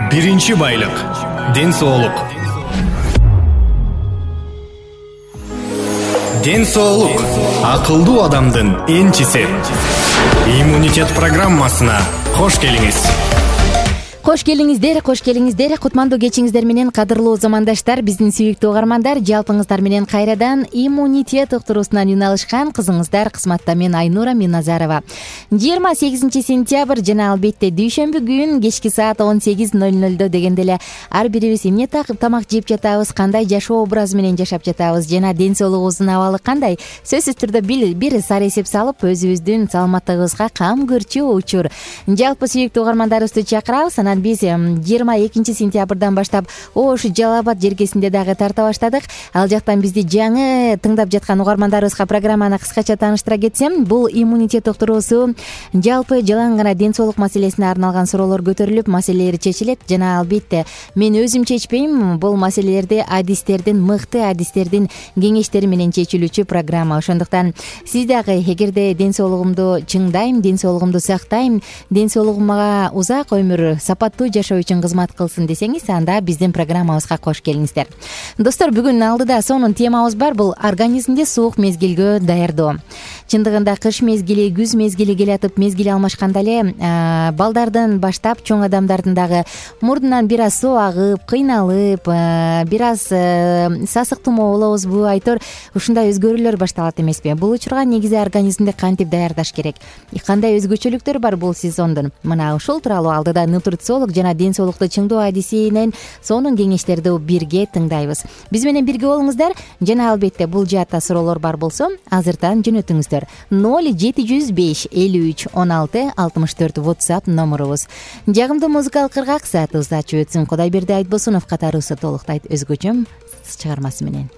Биринчи байлык – ден соолук. Ден соолук – акылдуу адамдын энчиси. Иммунитет программасына кош келиңиз. Кош келиңиздер. Кутмандуу кечиңиздер менен, кадырлуу замандаштар, биздин сүйүктүү угармандар, жалпыңыздар менен кайрадан иммунитет уктуруусунан үн алышкан кызыңыздар кызматта. Мен Айнура Миназарова. 28 сентябрь жана албетте дүйшөмбү күн кечки саат 18:00 дегенде эле ар бирибиз эмне тамак жеп жатабыз, кандай жашоо образы менен жашап жатабыз жана ден соолугубуздун абалы кандай? Сөзсүз түрдө бир сары эсеп салып, өзүбүздүн саламаттыгыбызга кам көрчү учур. Жалпы сүйүктүү угармандарыбызды чакырабыз. Анан биз 22 сентябрдан баштап Ош, Жалал Абад жергесинде дагы тарта баштадык. Ал жактан бизди жаңы тыңдап жаткан угармандарыбызга программаны кыскача тааныштыра кетсем, бул иммунитет уктуруусу жалпы жалаң гана ден соолук маселесине арналган суроолор көтөрүлүп, маселелер чечилет жана албетте мен өзүм чечпейм, бул маселелерди мыкты адистердин кеңештери менен чечилүүчү программа. Ошондуктан сиз дагы эгерде ден соолугумду чыңдайм, ден соолугумду сактайм, ден соолугума узак өмүр, сапаттуу жашоо үчүн кызмат кылсын десеңиз, анда биздин программабызга кош келиңиздер. Достор, бүгүн алдыда сонун темабыз бар. Бул организмди суук мезгилгө даярдоо. Чындыгында кыш мезгили, күз мезгили келатып, мезгили алмашканда эле балдардан баштап чоң адамдардын дагы мурдунан бир аз суу агып, кыйналып, бир аз сасык тумоо болобузбу, айтор ушундай өзгөрүүлөр башталат эмеспи? Бул учурга негизи организмди кантип даярдаш керек? Кандай өзгөчөлүктөр бар бул сезондун? Мына ушул тууралуу алдыда нутрициолог жана ден соолукту чыңдоо адисинен сонун кеңештерди бирге тыңдайбыз. Биз менен бирге болуңуздар жана албетте бул жаатта суроолор бар болсо азыртан жөнөтүңүздөр. 0705 53 16 64 WhatsApp номерубуз. Жагымдуу музыкалык кыргак саатыбызды ачып өтсүн. Кудайберди Айтбосунов катарыбызды толуктайт өзгөчө чыгармасы менен.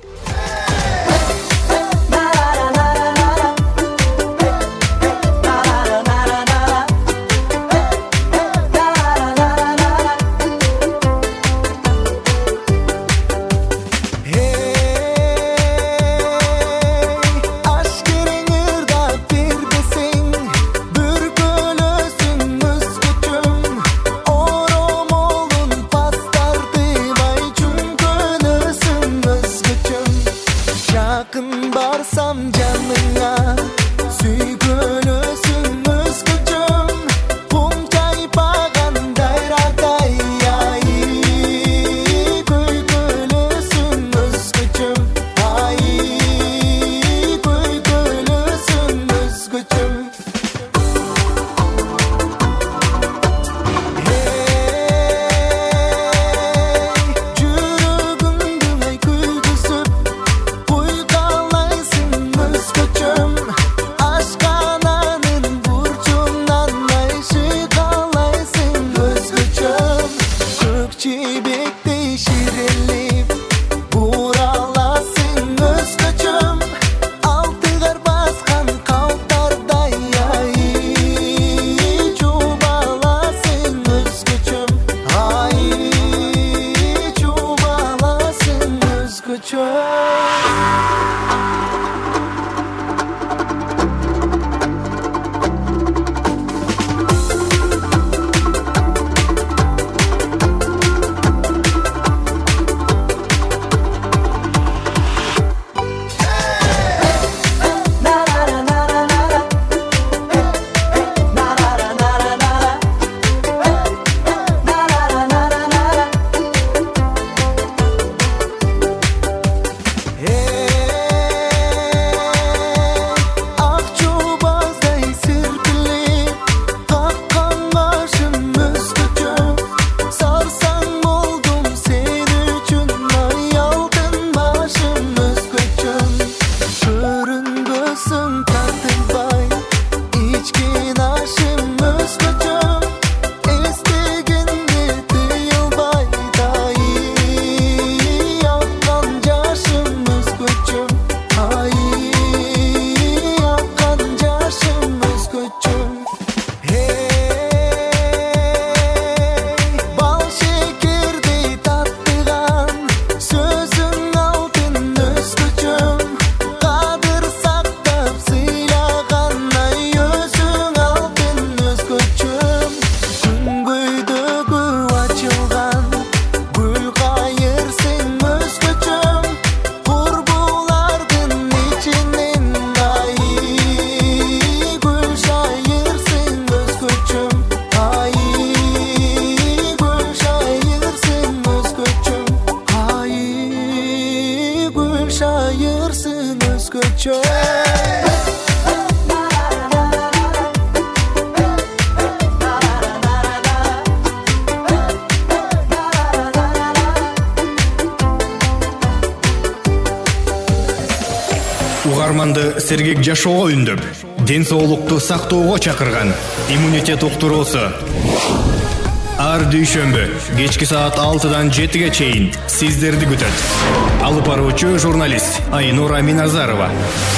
угарманды сергек жашоого үндөп, ден соолукту сактоого чакырган иммунитет уктуруусу. Ар дүйшөмбү кечки саат 6-дан 7-ге чейин сиздерди күтөт. Алып баруучу журналист Айнура Миназарова.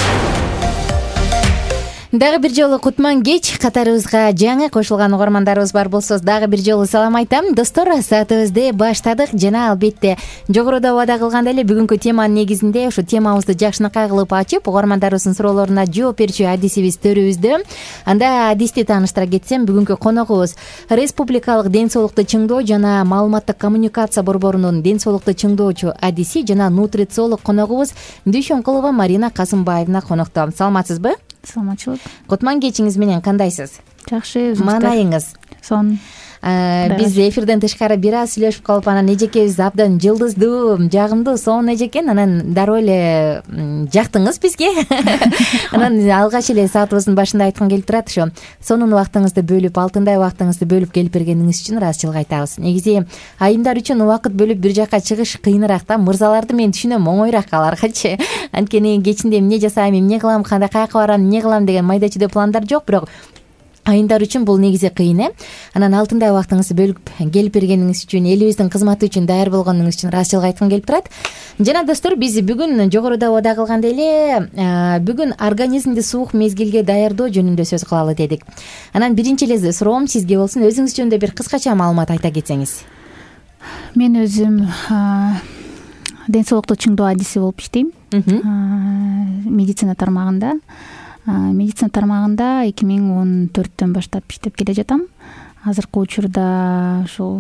Дагы бир жолу кутман кеч, катарыбызга жаңы кошулган угармандарыбыз бар болсо дагы бир жолу салам айтам. Достор, саатыбызды баштадык жана албетте жогоруда убада кылгандай эле бүгүнкү теманын негизинде ушу темабызды жакшынакай кылып ачып, угармандарыбыздын суроолоруна жооп берүүчү адисибиз төрүбүздө. Анда адисти тааныштыра кетсем, бүгүнкү коногубуз Республикалык ден соолукту чыңдоо жана маалыматтык коммуникация борборунун ден соолукту чыңдоочу адиси жана нутрициолог коногубуз Дүйшөнкулова Марина Касымбаевна конокто. Саламатсызбы? Саламатчылык. Кутман кечиңиз менен кандайсыз? Жакшы, өзүңүздөр? Маанайыңыз? Сон. Биз эфирден тышкары бир аз сүйлөшүп калып, анан эжекебиз абдан жылдыздуу, жагымдуу, сонун эжекен. Анан дароо эле жактыңыз бизге. Анан алгач эле саатыбыздын башында айткым келип турат, ошо сонун убактыңызды бөлүп, алтындай убактыңызды бөлүп келип бергениңиз үчүн ыраазычылык айтабыз. Негизи айымдар үчүн убакыт бөлүп бир жакка чыгыш кыйыныраак да. Мырзаларды мен түшүнөм, оңоюраак аларгачы. Анткени кечинде эмне жасайм, эмне кылам, кандай каяка барам, эмне кылам деген майда чүйдө пландар жок, бирок айымдар үчүн бул негизи кыйын. Анан алтындай убактыңызды бөлүп келип бергениңиз үчүн, элибиздин кызматы үчүн даяр болгонуңуз үчүн ыраазычылык айткым келип турат. Жана достор, биз бүгүн жогоруда убада кылгандай эле бүгүн организмди суук мезгилге даярдоо жөнүндө сөз кылалы дедик. Анан биринчи эле суроом сизге болсун, өзүңүз жөнүндө бир кыскача маалымат айта кетсеңиз. Мен өзүм ден соолукту чыңдоо адиси болуп иштейм. Медицина тармагында. Медицина тармагында 2014-төн баштап иштеп келе жатам. Азыркы учурда ушул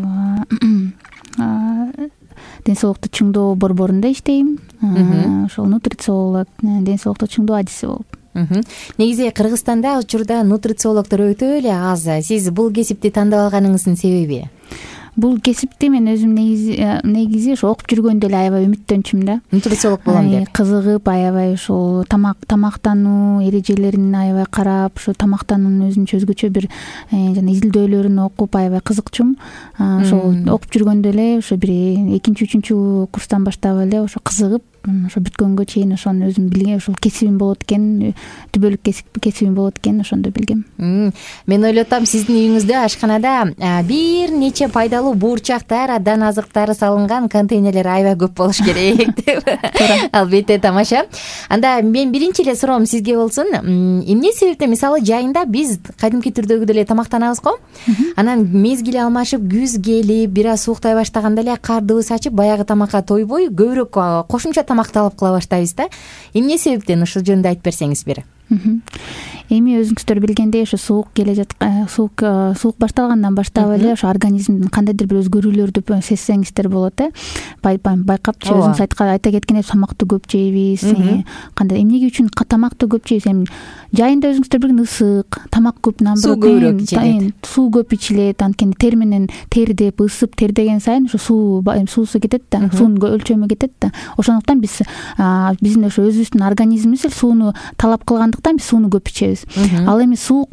ден соолукту чыңдоо борборунда иштейм. Ошол нутрициолог, ден соолукту чыңдоо адиси болуп. Негизи Кыргызстанда учурда нутрициологдор өтө эле аз. Сиз бул кесипти тандап алганыңыздын себеби? Бул кесипти мен өзүм негизи ошо окуп жүргөндө эле аябай үмүттөнчүм да. Нутрициолог болом деп. Кызыгып, аябай ошол тамактануу эрежелерин аябай карап, ошо тамактануунун өзгөчө бир жана изилдөөлөрүн окуп аябай кызыкчумун. Ошол окуп жүргөндө эле ошо бир 2-3 курстан баштап эле ошо кызыгып, ошо бүткөнгө чейин ошону өзүм билген, ошол кесибим болот экен, түбөлүк кесибим болот экен, ошондо билгем. Мен ойлоп атам, сиздин үйүңүздө ашканада бир нече пайдалуу буурчактар, дан азыктары салынган контейнерлер аябай көп болуш керек деп. Албетте тамаша. Анда мен биринчи эле суроом сизге болсун. Эмне себептен мисалы жайында биз кадимки түрдөгүдөй эле тамактанабыз го? Анан мезгили алмашып, күз келип, бир аз сууктай баштаганда эле кардыбыз ачып, баягы тамакка тойбой көбүрөөк кошумча тамак талап кыла баштайбыз да. Эмне себептен, ушул жөнүндө айтып берсеңиз бир. Эми өзүңүздөр билгендей, ошо суук келе жаткан, суук башталгандан баштап эле ошо организмдин кандайдыр бир өзгөрүүлөрдү сезсеңиздер болот байкапчы. Өзүңүз айта кеткендей, тамакты көп жейбиз. Кандай эмнеге үчүн тамакты көп жейбиз? Эми жайында өзүңүздөр билген ысык, тамак көп, суу көбүрөөк ичилет. Суу көп ичилет, анткени тер менен тердеп, ысып, тердеген сайын ошо суусу кетет да, суунун өлчөмү кетет да. Ошондуктан биздин ошо өзүбүздүн организмибиз сууну талап кылгандыктан биз сууну көп ичебиз. Ал эми суук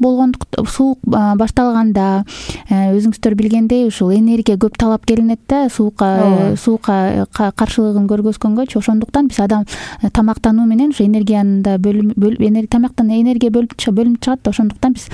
башталганда өзүңүздөр билгендей ушул энергия көп талап келинет да, суукка каршылыгын көргөзгөнгөчү. Ошондуктан биз адам тамактануу менен ошо энергияны да тамактан энергия бөлүнүп чыгат да. Ошондуктан биз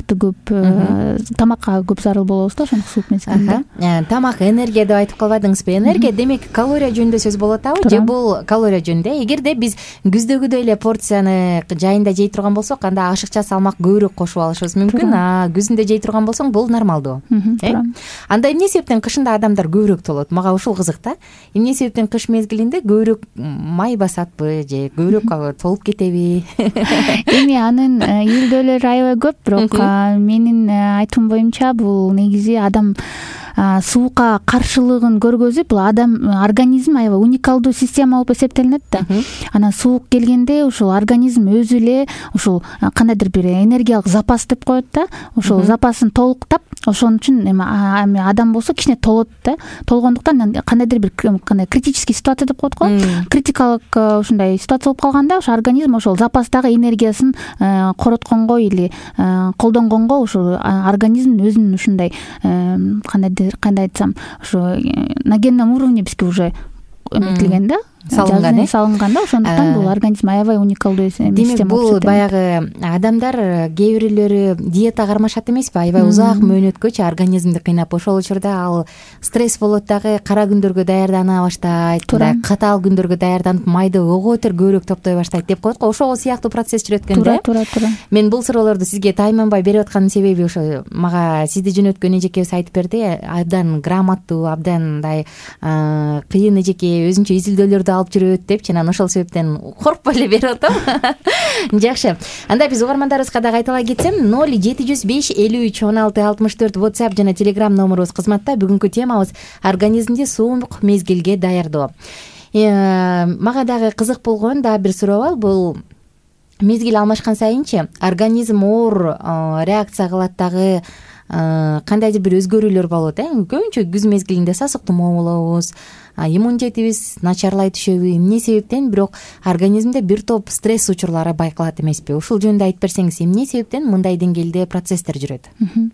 тамакка көп зарыл болобуз да, ошондук суук мезгилинде. Тамак энергия деп айтып калбадыңызбы? Энергия демек калория жөнүндө сөз болуп атабы? Же бул калория жөнүндө? Эгерде биз күздөгүдөй эле порцияны жайында жей турган болсок, анда ашыкча салмак көбүрөөк кошуп алышыбыз мүмкүн. Күзүндө жей турган болсоң, бул нормалдуу. Анда эмне себептен кышында адамдар көбүрөөк толот? Мага ушул кызык да. Эмне себептен кыш мезгилинде көбүрөөк май басатпы же көбүрөөк толуп кетеби? Эми анын илдөөлөрү аябай көп, бирок менин айтымым боюнча бул негизи адам суукка каршылыгын көргөзүп, бул адам организм аябай уникалдуу система болуп эсептелинет да. Анан суук келгенде ушул организм өзү эле ушул кандайдыр бир энергиялык запас деп коет да. Ошол запасын толуктап, ошон үчүн эми адам болсо кичине толот да. Толгондуктан кандайдыр бир критический ситуация деп коет го. Критикалык ушундай ситуация болуп калганда ошо организм ошол запастагы энергиясын коротконго или колдонгонго ошол организм өзүнүн ушундай кандай айтсам, ошо на генном уровне бизге уже эметилген да. салынган да, ошондуктан бул организм аябай уникалдуу демек бул баягы адамдар кээ бирөөлөрү диета кармашат эмеспи, аябай узак мөөнөткөчө организмди кыйнап, ошол учурда ал стресс болот дагы, кара күндөргө даярдана баштайт, катаал күндөргө даярданып майды оготер көбүрөөк топтой баштайт деп коет го, ошол сыяктуу процесс жүрөт экен да. Туура. Мен бул суроолорду сизге тайманбай берип атканымдын себеби ошо, мага сизди жөнөткөн эжекебиз айтып берди, абдан грамоттуу, абдан мындай кыйын эжеке, өзүнчө изилдөөлөрдү алып жүрөт депчи, анан ошол себептен коркпой эле берип атам. Жакшы. Анда биз угармандарыбызга дагы айтыла кетсем, 0753 16 64 WhatsApp жана Telegram номерубуз кызматта. Бүгүнкү темабыз организмди суук мезгилге даярдоо. Мага дагы кызык болгон дагы бир суроо бар. Бул мезгил алмашкан сайынчы организм оор реакция кылат дагы, кандайдыр бир өзгөрүүлөр болот. Көбүнчө күз мезгилинде сасык тумоо болобуз, иммунитетибиз начарлай түшөбү, эмне себептен? Бирок организмде бир топ стресс учурлары байкалат эмеспи? Ушул жөнүндө айтып берсеңиз, эмне себептен мындай деңгээлде процесстер жүрөт?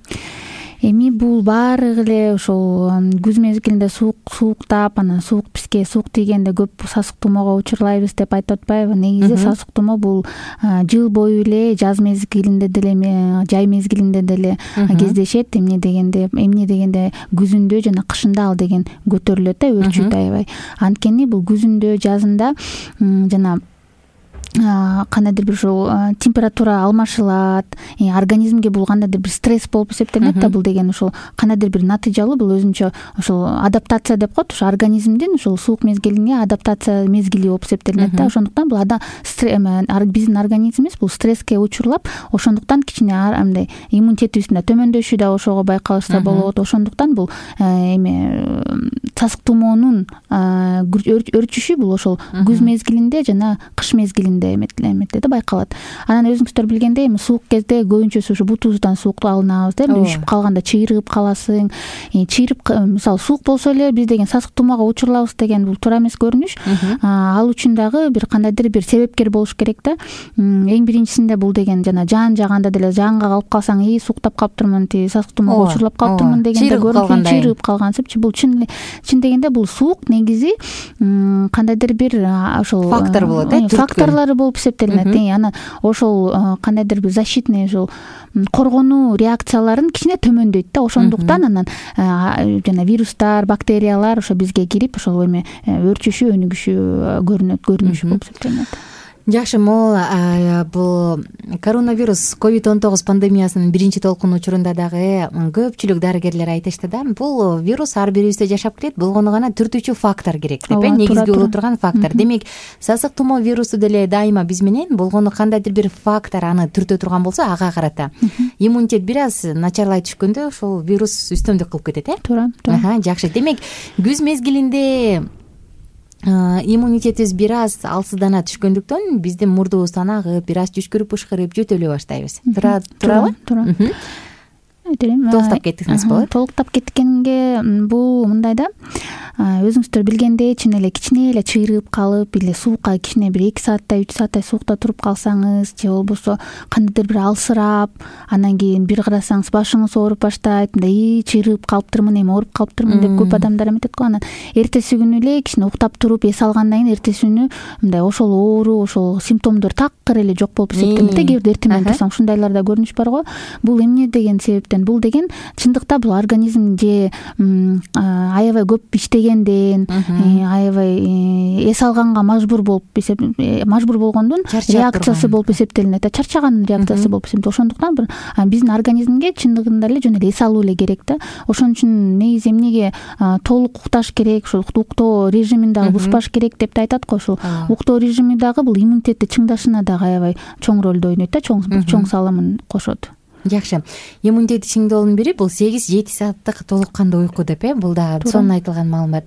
Эми бул баары эле ошол күз мезгилинде сууктап, анан суук бизге суук тийгенде көп сасык тумоого учурлайбыз деп айтып атпайбы? Негизи сасык тумоо бул жыл бою эле жаз мезгилинде деле, жай мезгилинде деле кездешет. Эмне дегенде күзүндө жана кышында ал деген көтөрүлөт да, өрчүйт аябай. Анткени бул күзүндө, жазында жана кандайдыр бир ушул температура алмашылат, организмге бул кандайдыр бир стресс болуп эсептелинет да. Бул деген ушул кандайдыр бир натыйжалуу, бул өзүнчө ушул адаптация деп коет, ушул организмдин ушул суук мезгилине адаптация мезгили болуп эсептелинет да. Ошондуктан бул биздин организмибиз бул стресске учурлап, ошондуктан кичине мындай иммунитетибиздин төмөндөшү да ошого байкалышса болот. Ошондуктан бул сасык тумоонун өрчүшү бул ошол күз мезгилинде жана кыш мезгилинде эметилет да, байкалат. Анан өзүңүздөр билгендей, эми суук кезде көбүнчөсү ушу бутубуздан суукту алынабыз да. Үшүп калганда чыйрыгып каласың. Мисалы суук болсо эле биз деген сасык тумоого учурулабыз деген бул туура эмес көрүнүш. Ал үчүн дагы бир кандайдыр бир себепкер болуш керек да. Эң биринчисинде бул деген жана жаан жаганда деле жаанга калып калсаң, сууктап калыптырмын, сасык тумоого учурлап калыптырмын дегенде көрүнүш, чыйрыгып калгансып, бул чын дегенде бул суук негизи кандайдыр бир ошол фактор болот, факторлор болуп эсептелинет. Анан ошол кандайдыр бир защитный ошол коргонуу реакцияларын кичине төмөндөйт да. Ошондуктан анан жана вирустар, бактериялар ошо бизге кирип, ошол эми өрчүшү, өнүгүшү көрүнүшү болуп эсептелинет. Жакшы, могул бул коронавирус COVID-19 пандемиясынын биринчи толкуну учурунда дагы көпчүлүк дарыгерлер айтышты да, бул вирус ар бирибизде жашап келет, болгону гана түртүүчү фактор керек деп, негизги боло турган фактор. Демек, сасык тумоо вирусу деле дайыма биз менен, болгону кандайдыр бир фактор аны түртө турган болсо, ага карата иммунитет бир аз начарлай түшкөндө ошол вирус үстөмдүк кылып кетет, Туура. Жакшы. Демек, күз мезгилинде иммунитетибиз бир аз алсыздана түшкөндүктөн биздин мурдубуз анагып, бир аз жүчкүрүп ышкырып жөтөлө баштайбыз. Туурабы? Туура. Толуктап кеттиңиз болот. Толуктап кеткенге бул мындай да, өзүңүздөр билгендей, чын эле кичине эле чыйрыгып калып, или суукка кичине бир 2 сааттай 3 сааттай суукта туруп калсаңыз, же болбосо кандайдыр бир алсырап, анан кийин бир карасаңыз башыңыз ооруп баштайт, мындай чыйрыгып калыптырмын, эми ооруп калыптырмын деп көп адамдар эметет го. Анан эртеси күнү эле кичине уктап туруп эс алгандан кийин эртеси күнү мындай ошол оору, ошол симптомдор такыр эле жок болуп эсептелинет. Эгер эртемен турсаң, ушундайлар да көрүнүш бар го. Бул эмне деген себептен? Бул деген чындыкта бул организм же аябай көп иштегенден, аябай эс алганга мажбур болгондун реакциясы болуп эсептелинет. Чарчаганын реакциясы болуп эсептелинет. Ошондуктан биздин организмге чындыгында эле жөн эле эс алуу эле керек да. Ошон үчүн негизи эмнеге толук укташ керек, ошол уктоо режимин дагы бузбаш керек деп да айтат го. Ошол уктоо режими дагы бул иммунитетти чыңдашына дагы аябай чоң ролду ойнойт да, чоң салымын кошот. Жакшы. Иммунитет чыңдоонун бири бул 8-7 сааттык толук кандуу уйку деп, бул да сонун айтылган маалымат.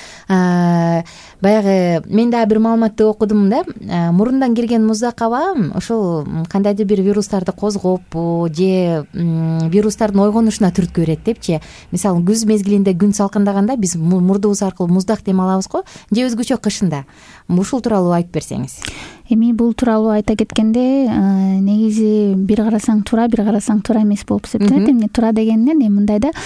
Баягы мен дагы бир маалыматты окудум да, мурундан кирген муздак аба ошол кандайдыр бир вирустарды козгоп же вирустардын ойгонушуна түрткү берет депчи. Мисалы, күз мезгилинде күн салкындаганда биз мурдубуз аркылуу муздак дем алабыз го, же өзгөчө кышында. Ушул тууралуу айтып берсеңиз. Эми бул тууралуу айта кеткенде негизи бир карасаң туура, бир карасаң туура эмес болуп эсептелет. Эмне туура дегенден мындай да,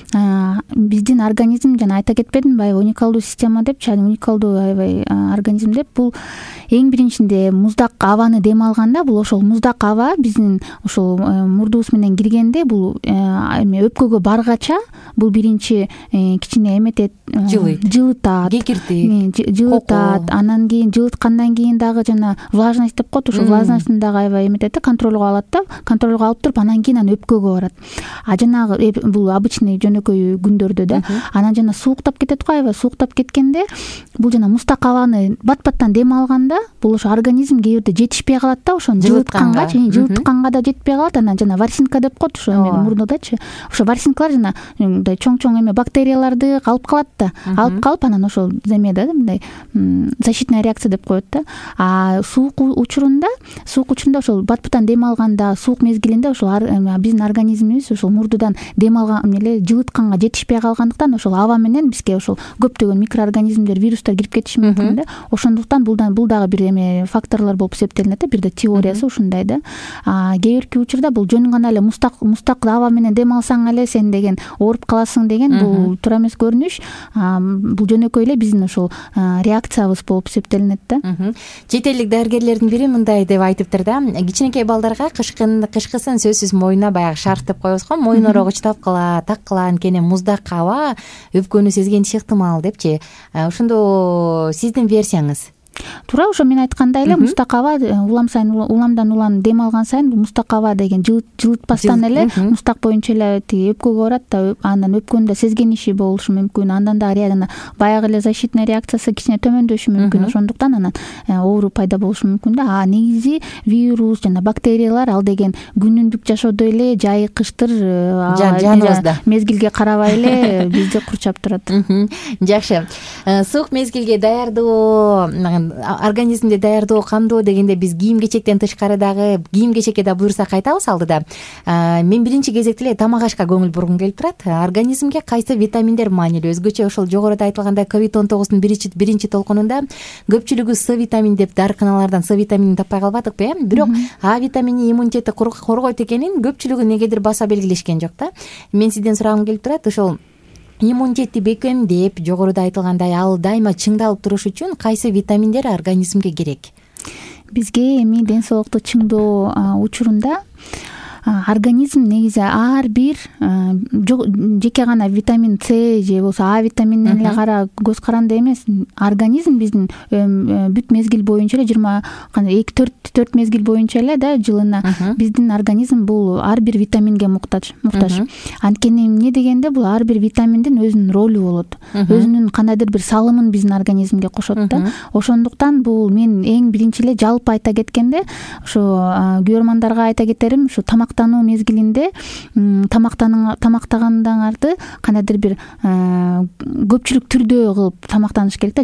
биздин организм, жана айта кетпедимби, аябай уникалдуу система депчи, уникалдуу аябай организм деп. Бул эң биринчинде муздак абаны дем алганда, бул ошол муздак аба биздин ошол мурдубуз менен киргенде, бул өпкөгө баргача бул биринчи кичине эметет, жылытат, кекиртет, жылытат. Анан кийин жылыткандан кийин дагы жана влажность деп коет, ошол влажностун дагы аябай эметет да, контролго алат да, контролго алып туруп анан кийин өпкөгө барат. Жанагы бул обычный жөнөкөй күндөрдө да. Анан жана сууктап кетет го, аябай сууктап кеткенде бул жана муздак абаны бат-баттан дем алганда бул ошо организм кээ бирде жетишпей калат да, ошону жылытканга да жетпей калат. Анан жана ворсинка деп коет ошо мурдудачы, ошо ворсинкалар жана мындай чоң-чоң бактерияларды алып калат да, алып калып анан ошол земеде мындай защитная реакция деп коет да. А суук учурунда ошол бат-баттан дем алганда, суук мезгилинде ошол биздин организмибиз ошол мурдудан дем алган жылытканга жетишпей калгандыктан ошол аба менен бизге ошол көптөгөн микроорганизмдер, вирустар кирип кетиши мүмкүн да. Ошондуктан бул дагы бир факторлор болуп эсептелинет да, бир да теориясы ушундай да. Кээ бирки учурда бул жөн гана эле муздак аба менен дем алсаң эле сен деген ооруп каласың деген бул туура эмес көрүнүш. Бул жөнөкөй эле биздин ошол реакциябыз болуп эсептелинет да. Чет элдик дарыгерлердин бири мындай деп айтыптыр да, кичинекей балдарга кышкысын сөзсүз моюна баягы шарф деп коебуз го, моюн орогуч таккыла, анткени муздак аба өпкөнү сезгениши ыктымал депчи. Ошондо сиздин версияңыз? Туура, ошо мен айткандай эле муздак аба уламдан улам дем алган сайын муздак аба деген жылытпастан эле муздак боюнча эле тиги өпкөгө барат да, андан өпкөндө сезгениши болушу мүмкүн. Андан дагы баягы эле защитный реакциясы кичине төмөндөшү мүмкүн. Ошондуктан анан оору пайда болушу мүмкүн да. Негизи вирус жана бактериялар ал деген күнүмдүк жашоодо эле жай кыштыр жаныбызда мезгилге карабай эле бизди курчап турат. Жакшы. Суук мезгилге даярдоо, организмди даярдоо кандуу дегенде биз кийим-кечектен тышкары дагы кийим-кечекке да буйрсак айтабыз алдыда. Мен биринчи кезекте эле тамак ашка көңүл бургум келип турат. Организмге кайсы витаминдер маанилүү? Өзгөчө ошол жогоруда айтылгандай COVID-19 биринчи толкунунда көпчүлүгү С витамин деп дарыканалардан С витаминин таппай калбадыкпы, бирок А витамини иммунитетти коргойт экенин көпчүлүгү негедир баса белгилешкен жок да. Мен сизден сурагым келип турат, ошол иммунитетти бекемдеп, жогоруда айтылгандай ал дайыма чыңдалып туруш үчүн кайсы витаминдер организмге керек? Бизге эми ден соолукту чыңдоо учурунда организм негизи ар бир жеке гана витамин С же болбосо А витаминин эле кара көз каранды эмес. Организм биздин бүт мезгил боюнча эле 4 мезгил боюнча эле да жылына биздин организм бул ар бир витаминге муктаж. Анткени эмне дегенде бул ар бир витаминдин өзүнүн ролу болот. Өзүнүн кандайдыр бир салымын биздин организмге кошот да. Ошондуктан бул мен эң биринчи эле жалпы айта кеткенде ошо көрөрмандарга айта кетерим, ушу тамактануу мезгилинде тамактагандарды кандайдыр бир көпчүлүк түрдө кылып тамактаныш керек да.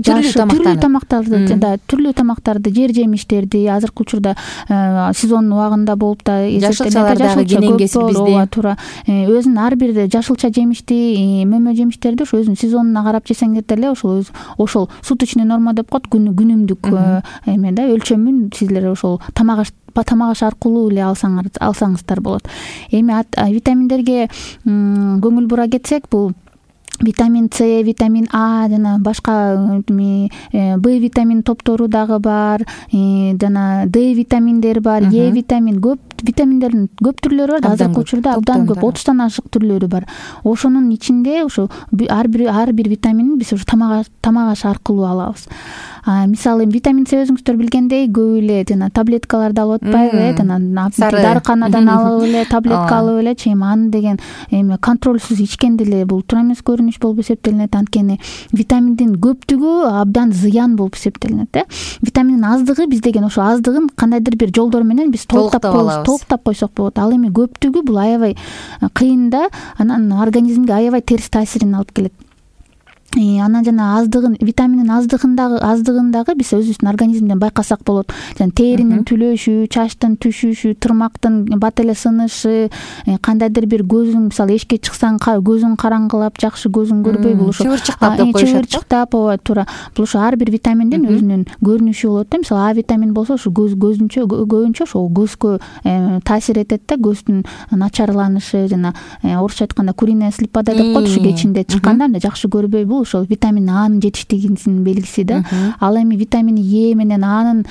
Түрлүү тамактарды, жер жемиштерди, азыркы учурда сезон убагында болуп да жашылчалардагы кенен кесип бизде туура өзүнүн ар бир жашылча жемишти, мөмө жемиштерди ошо өзүнүн сезонуна карап жесеңер деле ошол суточный норма деп коет, күнүмдүк эме да, өлчөмүн силер ошол тамак аш аркылуу эле алсаңыздар болот. Эми витаминдерге көңүл бура кетсек, бул витамин С, витамин А жана башка Б витамин топтору дагы бар, жана Д витаминдер бар, Е витамин, көп витаминдердин көп түрлөрү бар. Азыркы учурда абдан көп, 30тан ашык түрлөрү бар. Ошонун ичинде ошо ар бир витаминин биз ошо тамак аш аркылуу алабыз. Мисалы витамин С өзүңүздөр билгендей көп эле жана таблеткаларды алып атпайбы, дарыканадан алып эле таблетка алып элечи, аны деген эми контролсуз ичкен деле бул туура эмес көрүнүш болуп эсептелинет. Анткени витаминдин көптүгү абдан зыян болуп эсептелинет да. Витаминдин аздыгы биз деген ошо аздыгын кандайдыр бир жолдор менен биз толуктап койсок болот. Ал эми көптүгү бул аябай кыйын да, анан организмге аябай терс таасирин алып келет. анан жана витаминдин аздыгындагы биз өзүбүздүн организмден байкасак болот. Жана теринин түлөшү, чачтын түшүшү, тырмактын бат эле сынышы, кандайдыр бир көзүң, мисалы эшикке чыксаң көзүң караңгылап, жакшы көзүң көрбөй, бул ошо чыбырчыктап деп коюшат. Чыбырчыктап, ооба, туура. Бул ошо ар бир витаминдин өзүнүн көрүнүшү болот да. Мисалы А витамин болсо ошо көбүнчө ошо көзгө таасир этет да, көздүн начарланышы, жана орусча айтканда куриная слепота деп коет, ушу кечинде чыкканда жакшы көрбөй, бул ошол витамин А'нын жетиштигинин белгиси да. Ал эми витамин Е менен А'нын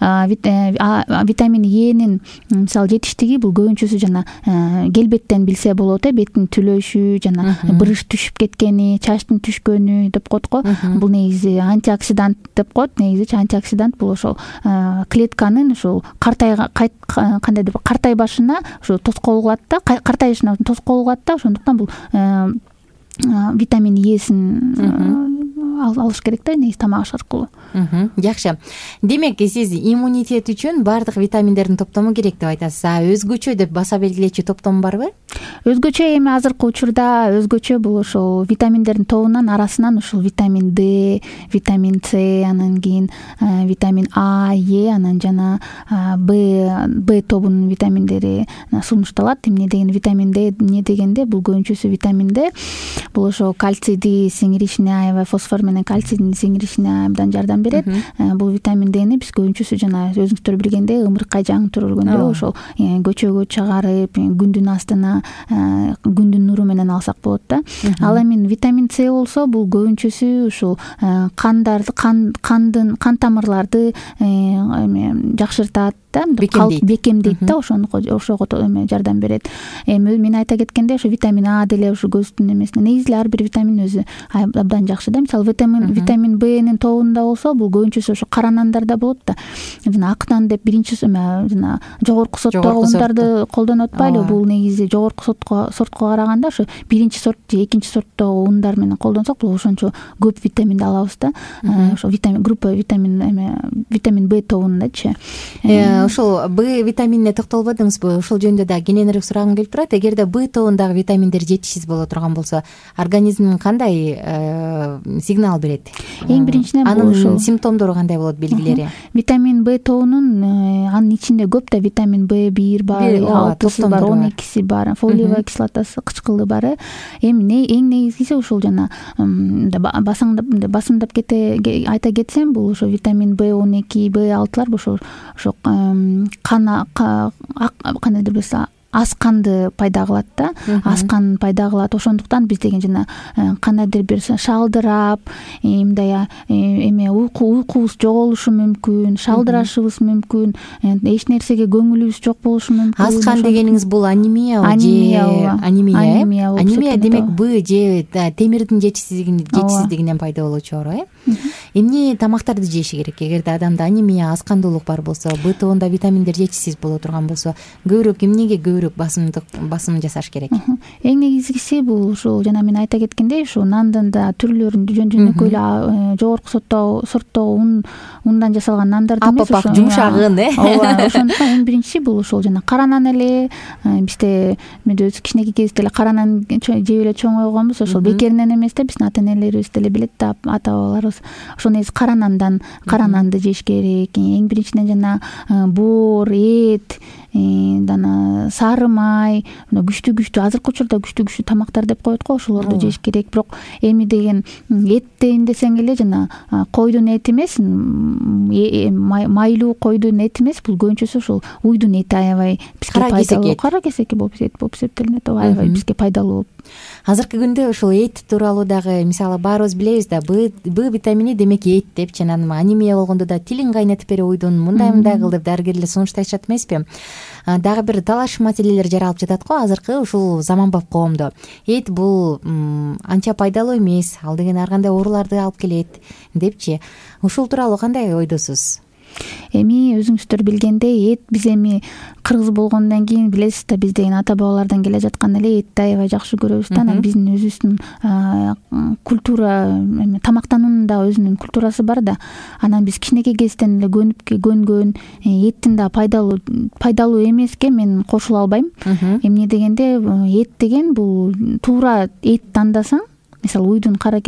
витамин Э'нин мисалы жетиштиги бул көбүнчөсү жана келбеттен билсе болот, беттин түлөшү, жана бырыш түшүп кеткени, чачтын түшкөнү деп коет го. Бул негизи антиоксидант деп коет. Негизи антиоксидант бул ошол клетканын ошол кандайдыр картайбашына ошо тоскоол кылат да, картайышына тоскоол кылат да. Ошондуктан бул витамин Эсин алыш керек да, негизи тамак аш аркылуу. Жакшы. Демек, сиз иммунитет үчүн баардык витаминдердин топтому керек деп айтасыз. Өзгөчө деп баса белгилечү топтом барбы? Өзгөчө эми азыркы учурда өзгөчө бул ошол витаминдердин тобунан арасынан ошол витамин Д, витамин С, анан кийин витамин А, Е, анан жана Б тобунун витаминдери сунушталат. Эмне деген витамин Д, эмне дегенде бул көбүнчөсү витамин Д бул ошо кальцийди сиңиришине, аябай фосфор менен кальцийдин сиңиришине абдан жардам берет. Бул витамин Д'ни биз көбүнчөсү жана өзүңүздөр билгендей ымыркай жаңы төрөлгөндө ошол көчөгө чыгарып, күндүн астына күндүн нуру менен алсак болот да. Ал эми витамин С болсо бул көбүнчөсү ушул кан тамырларды жакшыртат да, бекемдейт да, ошого жардам берет. Эми мен айта кеткенде ошо витамин А деле ошо көздүн эмесине негизи ар бир витамин өзү абдан жакшы да. Мисалы витамин Б'нин тобунда болсо бул көбүнчөсү ошо кара нандарда болот да. Жана ак нан деп биринчи жана жогорку сорттогу ундарды колдонуп атпайлы. Бул негизи жогорку сортко караганда ошо биринчи сорт же экинчи сорттогу ундар менен колдонсок бул ошончо көп витаминди алабыз да. Ошо группа витамин Б тобундачы. Ошол Б витаминине токтолбодуңузбу? Ошол жөнүндө да кененирээк сурагым келип турат. Эгерде Б тобундагы витаминдер жетишсиз боло турган болсо, организм кандай сигнал берет? Эң биринчиден анын симптомдору кандай болот, белгилери? Витамин Б тобунун анын ичинде көп да витамин Б1 бар, 6 бар, 12 бар, фолиевая кислотасы, кычкылы бар. Эми эң негизгиси ушул жана басымдап айта кетсем, бул ошо витамин Б12, Б6лар ошо кандайдыр бир аз канды пайда кылат да, аз кан пайда кылат. Ошондуктан биз деген жана кандайдыр бир шалдырап, мындай уйкубуз жоголушу мүмкүн, шалдырашыбыз мүмкүн, эч нерсеге көңүлүбүз жок болушу мүмкүн. Аз кан дегениңиз бул анемия же анемия демек Б же темирдин жетишсиздигинен пайда болочу оору, эмне тамактарды жеш керек? Эгерде адамда анемия, аз кандуулук бар болсо, Б тобунда витаминдер жетишсиз боло турган болсо, эмнеге көбүрөөк басым жасаш керек? Эң негизгиси бул ушул жана мен айта кеткендей, ушу нандын да түрлөрүн жөнөкөй эле жогорку сорттогу ундан жасалган нандарды эмес, апак жумшагын, ооба. Ошондуктан эң биринчи бул ушул жана кара нан эле. Бизде мен өзү кичинекей кезибизде эле кара нан жеп эле чоңойгонбуз. Ошол бекеринен эмес да, биздин ата энелерибиз деле билет да, ата бабаларыбыз. Ошол негизи кара нанды жеш керек. Эң биринчиден жана боор, эт, дана сары май, күчтүү азыркы учурда күчтүү тамактар деп коет го, ошолорду жеш керек. Бирок эми деген эт дейин десең эле жана койдун эти эмес, майлуу койдун эти эмес, бул көбүнчөсү ушул уйдун эти аябай бизге пайдалуу. Кара кесек болуп эсептелинет, аябай бизге пайдалуу. Азыркы күндө ушул эт тууралуу дагы, мисалы, баарыбыз билебиз да, Б витамини демек эт деп, жана анемия болгондо да тилин кайнатып бере уйдун, мындай кыл деп дарыгерлер сунушташат эмеспи? Дагы бир талаш маселелер жаралып жатат го азыркы ушул заманбап коомдо. Эт бул анча пайдалуу эмес, ал деген ар кандай ооруларды алып келет депчи. Ушул тууралуу кандай ойдосуз? Эми өзүңүздөр билгендей, эт биз эми кыргыз болгондон кийин билесиз да, биз деген ата бабалардан келе жаткан эле этти аябай жакшы көрөбүз да. Анан биздин өзүбүздүн культура, тамактануунун да өзүнүн культурасы бар да. Анан биз кичинекей кезден эле көнгөн эттин да пайдалуу эмеске мен кошула албайм. Эмне дегенде, эт деген бул туура эт тандасаң, мисалы уйдун кара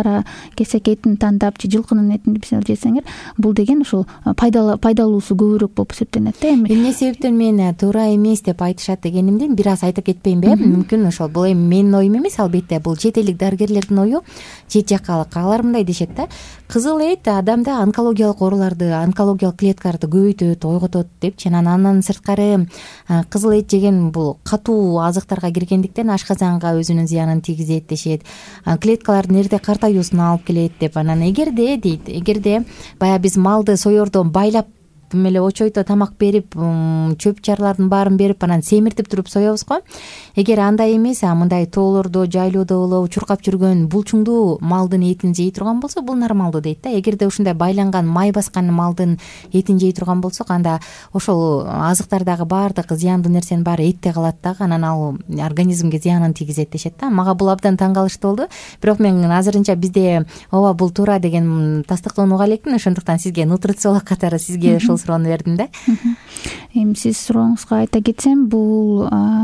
кесек этин тандап же жылкынын этин мисалы жесеңер, бул деген ушул пайдалуусу көбүрөөк болуп эсептелет да. Эмне себептен мен туура эмес деп айтышат дегенимден бир аз айтып кетпейинби? Мүмкүн ошол бул эми менин оюм эмес, албетте бул чет элдик дарыгерлердин ою, чет жаккалык. Алар мындай дешет да, кызыл эт адамда онкологиялык ооруларды, онкологиялык клеткаларды көбөйтөт, ойготот депчи. Анан сырткары кызыл эт жеген бул катуу азыктарга киргендиктен ашказанга өзүнүн зыянын тийгизет дешет. Клеткалардын эрте картаюусуна алып келет деп. Анан эгерде дейт, эгерде баягы биз малды соердон байлап эле очойто тамак берип, чөп чарлардын баарын берип, анан семиртип туруп соебуз го. Эгер андай эмес, мындай тоолордо, жайлоодо улуу чуркап жүргөн булчуңдуу малдын этин жей турган болсо, бул нормалдуу дейт да. Эгерде ушундай байланган, май баскан малдын этин жей турган болсок, анда ошол азыктардагы баардык зыяндуу нерсенин баары этте калат дагы, анан ал организмге зыянын тийгизет дешет да. Мага бул абдан таң калыштуу болду. Бирок мен азырынча бизде ооба бул туура деген тастыктоонуга элекмин, ошондуктан сизге нутрициолог катары сизге ушул суроону бердим да. Эми сиз сурооңузга айта кетсем, бул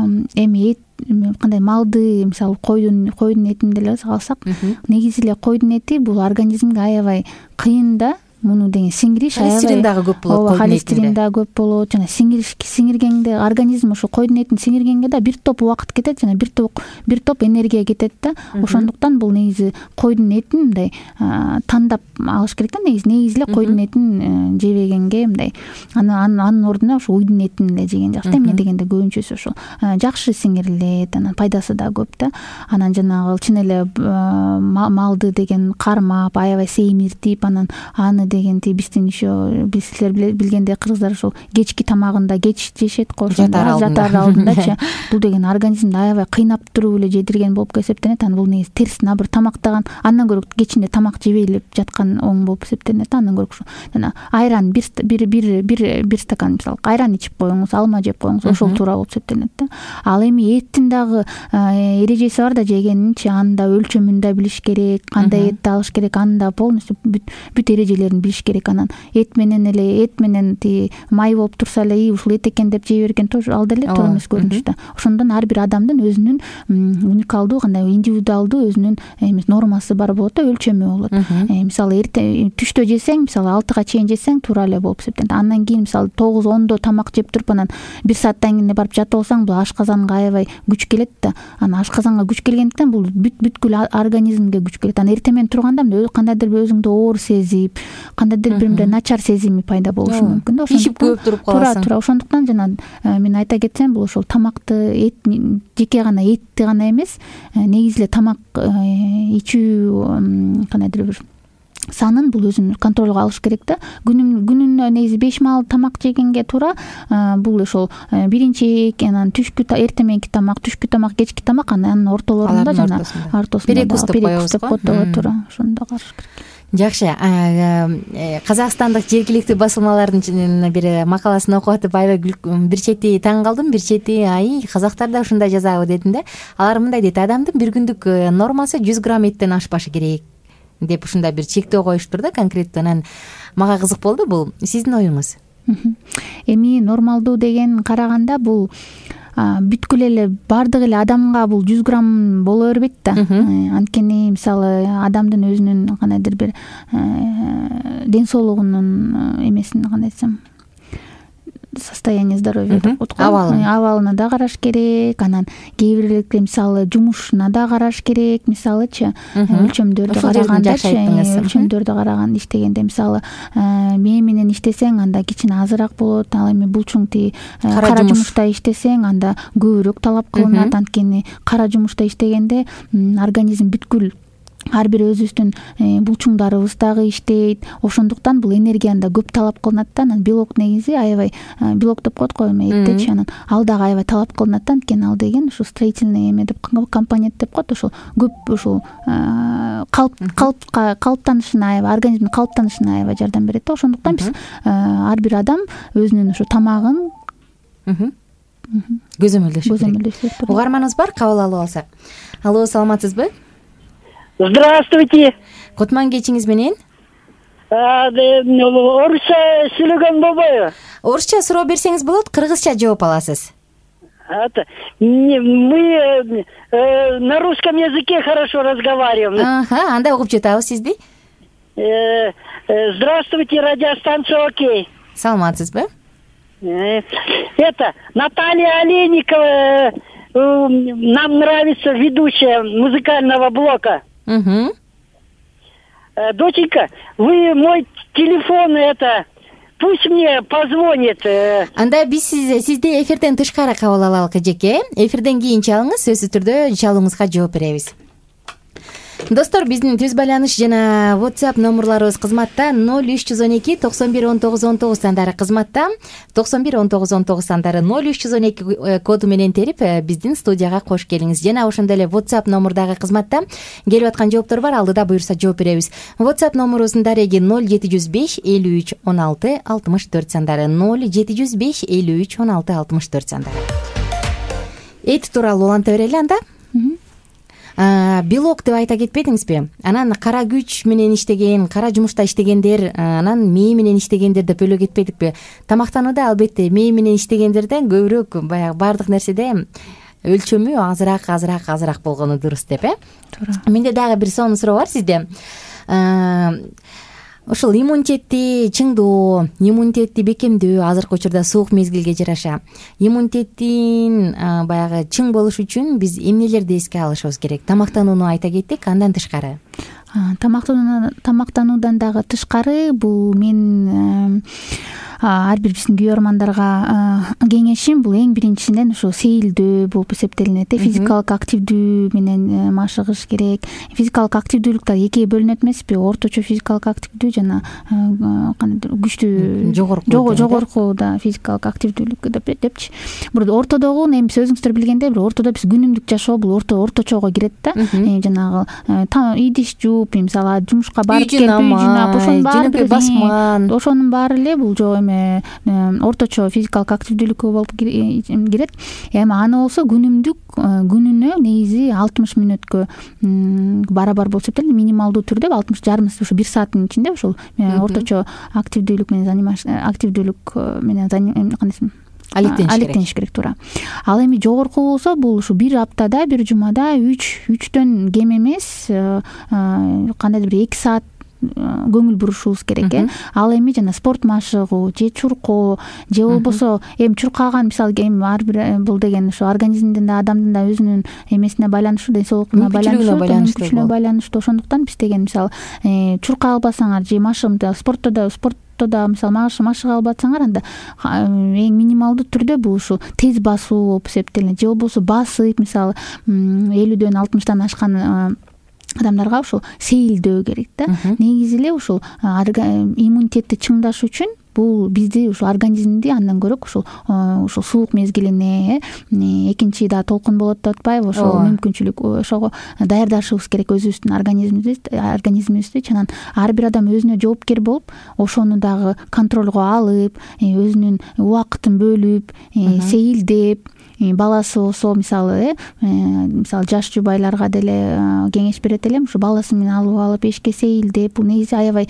эми эт кандай малды, мисалы койдун этин деле алсак, негизи эле койдун эти бул организмге аябай кыйын да. Муну деген сиңириш холестерин дагы көп болот, холестерин дагы көп болот. Жана сиңиргенде организм ошо койдун этин сиңиргенге да бир топ убакыт кетет, жана бир топ энергия кетет да. Ошондуктан бул негизи койдун этин мындай тандап алыш керек да. Негизи эле койдун этин жебегенге мындай анын ордуна ошо уйдун этин эле жеген жакшы. Эмне дегенде көбүнчөсү ошо жакшы сиңирилет, анан пайдасы да көп да. Анан жанагы чын эле малды деген кармап, аябай семиртип, анан аны дегенди биздин еще силер билгендей кыргыздар ошол кечки тамагында кеч жешет го, жатаар алдындачы. Бул деген организмди аябай кыйнап туруп эле жедирген болуп эсептенет. Анан бул негизи терсине бир тамактаган, андан көрө кечинде тамак жебей эле жаткан оң болуп эсептенет. Андан көрө жана айран бир стакан, мисалы айран ичип коюңуз, алма жеп коюңуз, ошол туура болуп эсептенет да. Ал эми эттин дагы эрежеси бар да, жегенинчи аны да өлчөмүн да билиш керек, кандай этти алыш керек, аны да полностью бүт эрежелерин билиш керек. Анан эт менен май болуп турса эле ушул эт экен деп жей берген тоже ал деле туура эмес көрүнүш да. Ошондон ар бир адамдын өзүнүн уникалдуу, кандай индивидуалдуу өзүнүн нормасы бар болот да, өлчөмү болот. Мисалы түштө жесең, мисалы 6га чейин жесең туура эле болуп эсептенет. Андан кийин мисалы 9-10до тамак жеп туруп анан 1 сааттан кийин барып жатып алсаң, бул ашказанга аябай күч келет да. Анан ашказанга күч келгендиктен бул бүткүл организмге күч келет. Анан эртең менен турганда кандайдыр бир өзүңдү оор сезип, кандайдыр бир мындай начар сезими пайда болушу мүмкүн да. Ишип көп туруп каласың. Туура. Ошондуктан жана мен айта кетсем, бул ошол тамакты жеке гана этти гана эмес, негизи эле тамак ичүү кандайдыр бир санын бул өзүн контролго алыш керек да. Күнүнө негизи 5 маал тамак жегенге туура бул ошол биринчи, анан түшкү, эртең мененки тамак, түшкү тамак, кечки тамак, анан ортолорунда жана ортосунда перекус деп коебуз го. Туура, ошондо караш керек. Жакшы. Казакстандык жергиликтүү басылмалардын бир макаласын окуп атып аябай бир чети таң калдым, бир чети казактар да ушундай жазабы дедим да. Алар мындай дейт: адамдын бир күндүк нормасы 100 грамм эттен ашпашы керек деп ушундай бир чектөө коюштур да, конкреттүү. Анан мага кызык болду. Бул сиздин оюңуз? Эми нормалдуу деген караганда бул бүткүл эле бардык эле адамга бул 100 грамм боло бербейт да. Анткени мисалы адамдын өзүнүн кандайдыр бир ден соолугунун эмесин, кандай десем, состояние здоровья деп коет го, абалына да караш керек. Анан кээ бирлерде мисалы жумушуна да караш керек. Мисалычы өлчөмдөрдү караганда иштегенде, мисалы мээ менен иштесең анда кичине азыраак болот. Ал эми булчуң кара жумушта иштесең анда көбүрөөк талап кылынат. Анткени кара жумушта иштегенде организм бүткүл ар бир өзүбүздүн булчуңдарыбыз дагы иштейт. Ошондуктан бул энергияны да көп талап кылынат да. Анан белок негизи аябай, белок деп коет го эми эттечи, анан ал дагы аябай талап кылынат да. Анткени ал деген ушу строительный эме деп, компонент деп коет. Ошол көп ушул калыптанышына аябай, организмдин калыптанышына аябай жардам берет да. Ошондуктан биз ар бир адам өзүнүн ушу тамагын көзөмөлдөшү керек. Угарманыбыз бар, кабыл алып алсак. Алло, саламатсызбы? Здравствуйте. Кутман кечиңиз менен? Орусча сүйлөгөн болбойбу? Орусча суроо берсеңиз болот, кыргызча жооп аласыз. Мы на русском языке хорошо разговариваем. Андай угуп жатабыз сизди. Здравствуйте, радиостанция «Окей». Саламатсызбы? Наталья Олейникова, нам нравится, ведущая музыкального блока. Доченька, вы мой телефон, пусть мне позвонит. Анда биз сизди эфирден тышкары кабыл алалык эжеке. Эфирден кийин чалыңыз, сөзсүз түрдө чалууңузга жооп беребиз. Достор, биздин түз байланыш жана WhatsApp номерлорубуз кызматта 0312 91 19 19 сандары кызматта, 91 19 19 сандары 0312 коду менен терип биздин студияга кош келиңиз. Жана ошондой эле WhatsApp номурдагы кызматта келип аткан жооптор бар, алдыда буюрса жооп беребиз. WhatsApp номурубуздун дареги 0705 53 16 64 сандары, 0705 53 16 64 сандары. Эти тууралуу уланта берели анда. Белок деп айта кетпедиңизби? Анан кара күч менен иштеген, кара жумушта иштегендер, анан мээ менен иштегендер деп бөлө кетпедикпи? Тамактанууда албетте мээ менен иштегендерден көбүрөөк баягы баардык нерседе өлчөмү азыраак болгону дурус деп, Туура. Менде дагы бир сонун суроо бар сизде. Ошол иммунитетти чыңдоо, иммунитетти бекемдөө азыркы учурда суук мезгилге жараша. Иммунитеттин баягы чың болуш үчүн биз эмнелерди эске алышыбыз керек? Тамактанууну айта кеттик, андан тышкары. Тамактануудан дагы тышкары бул мен ар бир биздин күйөрмандарга кеңешим бул эң биринчиден ушу сейилдөө болуп эсептелинет. Физикалык активдүү менен машыгыш керек. Физикалык активдүүлүктөр экиге бөлүнөт эмеспи? Орточо физикалык активдүү жана күчтүү жогорку да физикалык активдүүлүк депчи. Бул ортодогу эми өзүңүздөр билгендей, бир ортодо биз күнүмдүк жашоо бул орточого кирет да. Жанагы идиш жууп, мисалы жумушка барып келип жунап, ошонун баары эле бул орточо физикалык активдүүлүккө болуп кирет. Эми аны болсо күнүнө негизи 60 мүнөткө барабар болуп эсептелет. Минималдуу түрдө 60 жарым ушу 1 сааттын ичинде ушул орточо активдүүлүк менен алектениш керек туура. Ал эми жогорку болсо бул ушу бир аптада, бир жумада 3төн кем эмес, кандайдыр бир 2 саат көңүл бурушубуз керек. Ал эми жана спорт машыгуу же чуркоо же болбосо эми чуркаган, мисалы эми ар бир бул деген ушу организмдин да адамдын да өзүнүн эмесине байланыштуу, ден соолугуна байланыштуу, байланыштуу. Ошондуктан биз деген мисалы чуркай албасаңар же спортто да мисалы машыга албасаңар, анда эң минималдуу түрдө бул ушу тез басуу болуп эсептелинет. Же болбосо басып, мисалы 50дөн 60тан ашкан адамдарга ушул сейилдөө керек да. Негизи эле ушул иммунитетти чыңдаш үчүн бул бизди ушул организмди андан көрөк ушул суук мезгилине экинчи да толкун болот деп атпайбы? Ошол мүмкүнчүлүк, ошого даярдашыбыз керек өзүбүздүн организмибизди. Анан ар бир адам өзүнө жооптер болуп, ошону дагы контролго алып, өзүнүн убакытын бөлүп, сейилдеп, баласы болсо мисалы жаш жубайларга деле кеңеш берет элем, ушу баласы менен алып эшикке сейилдеп, бул негизи аябай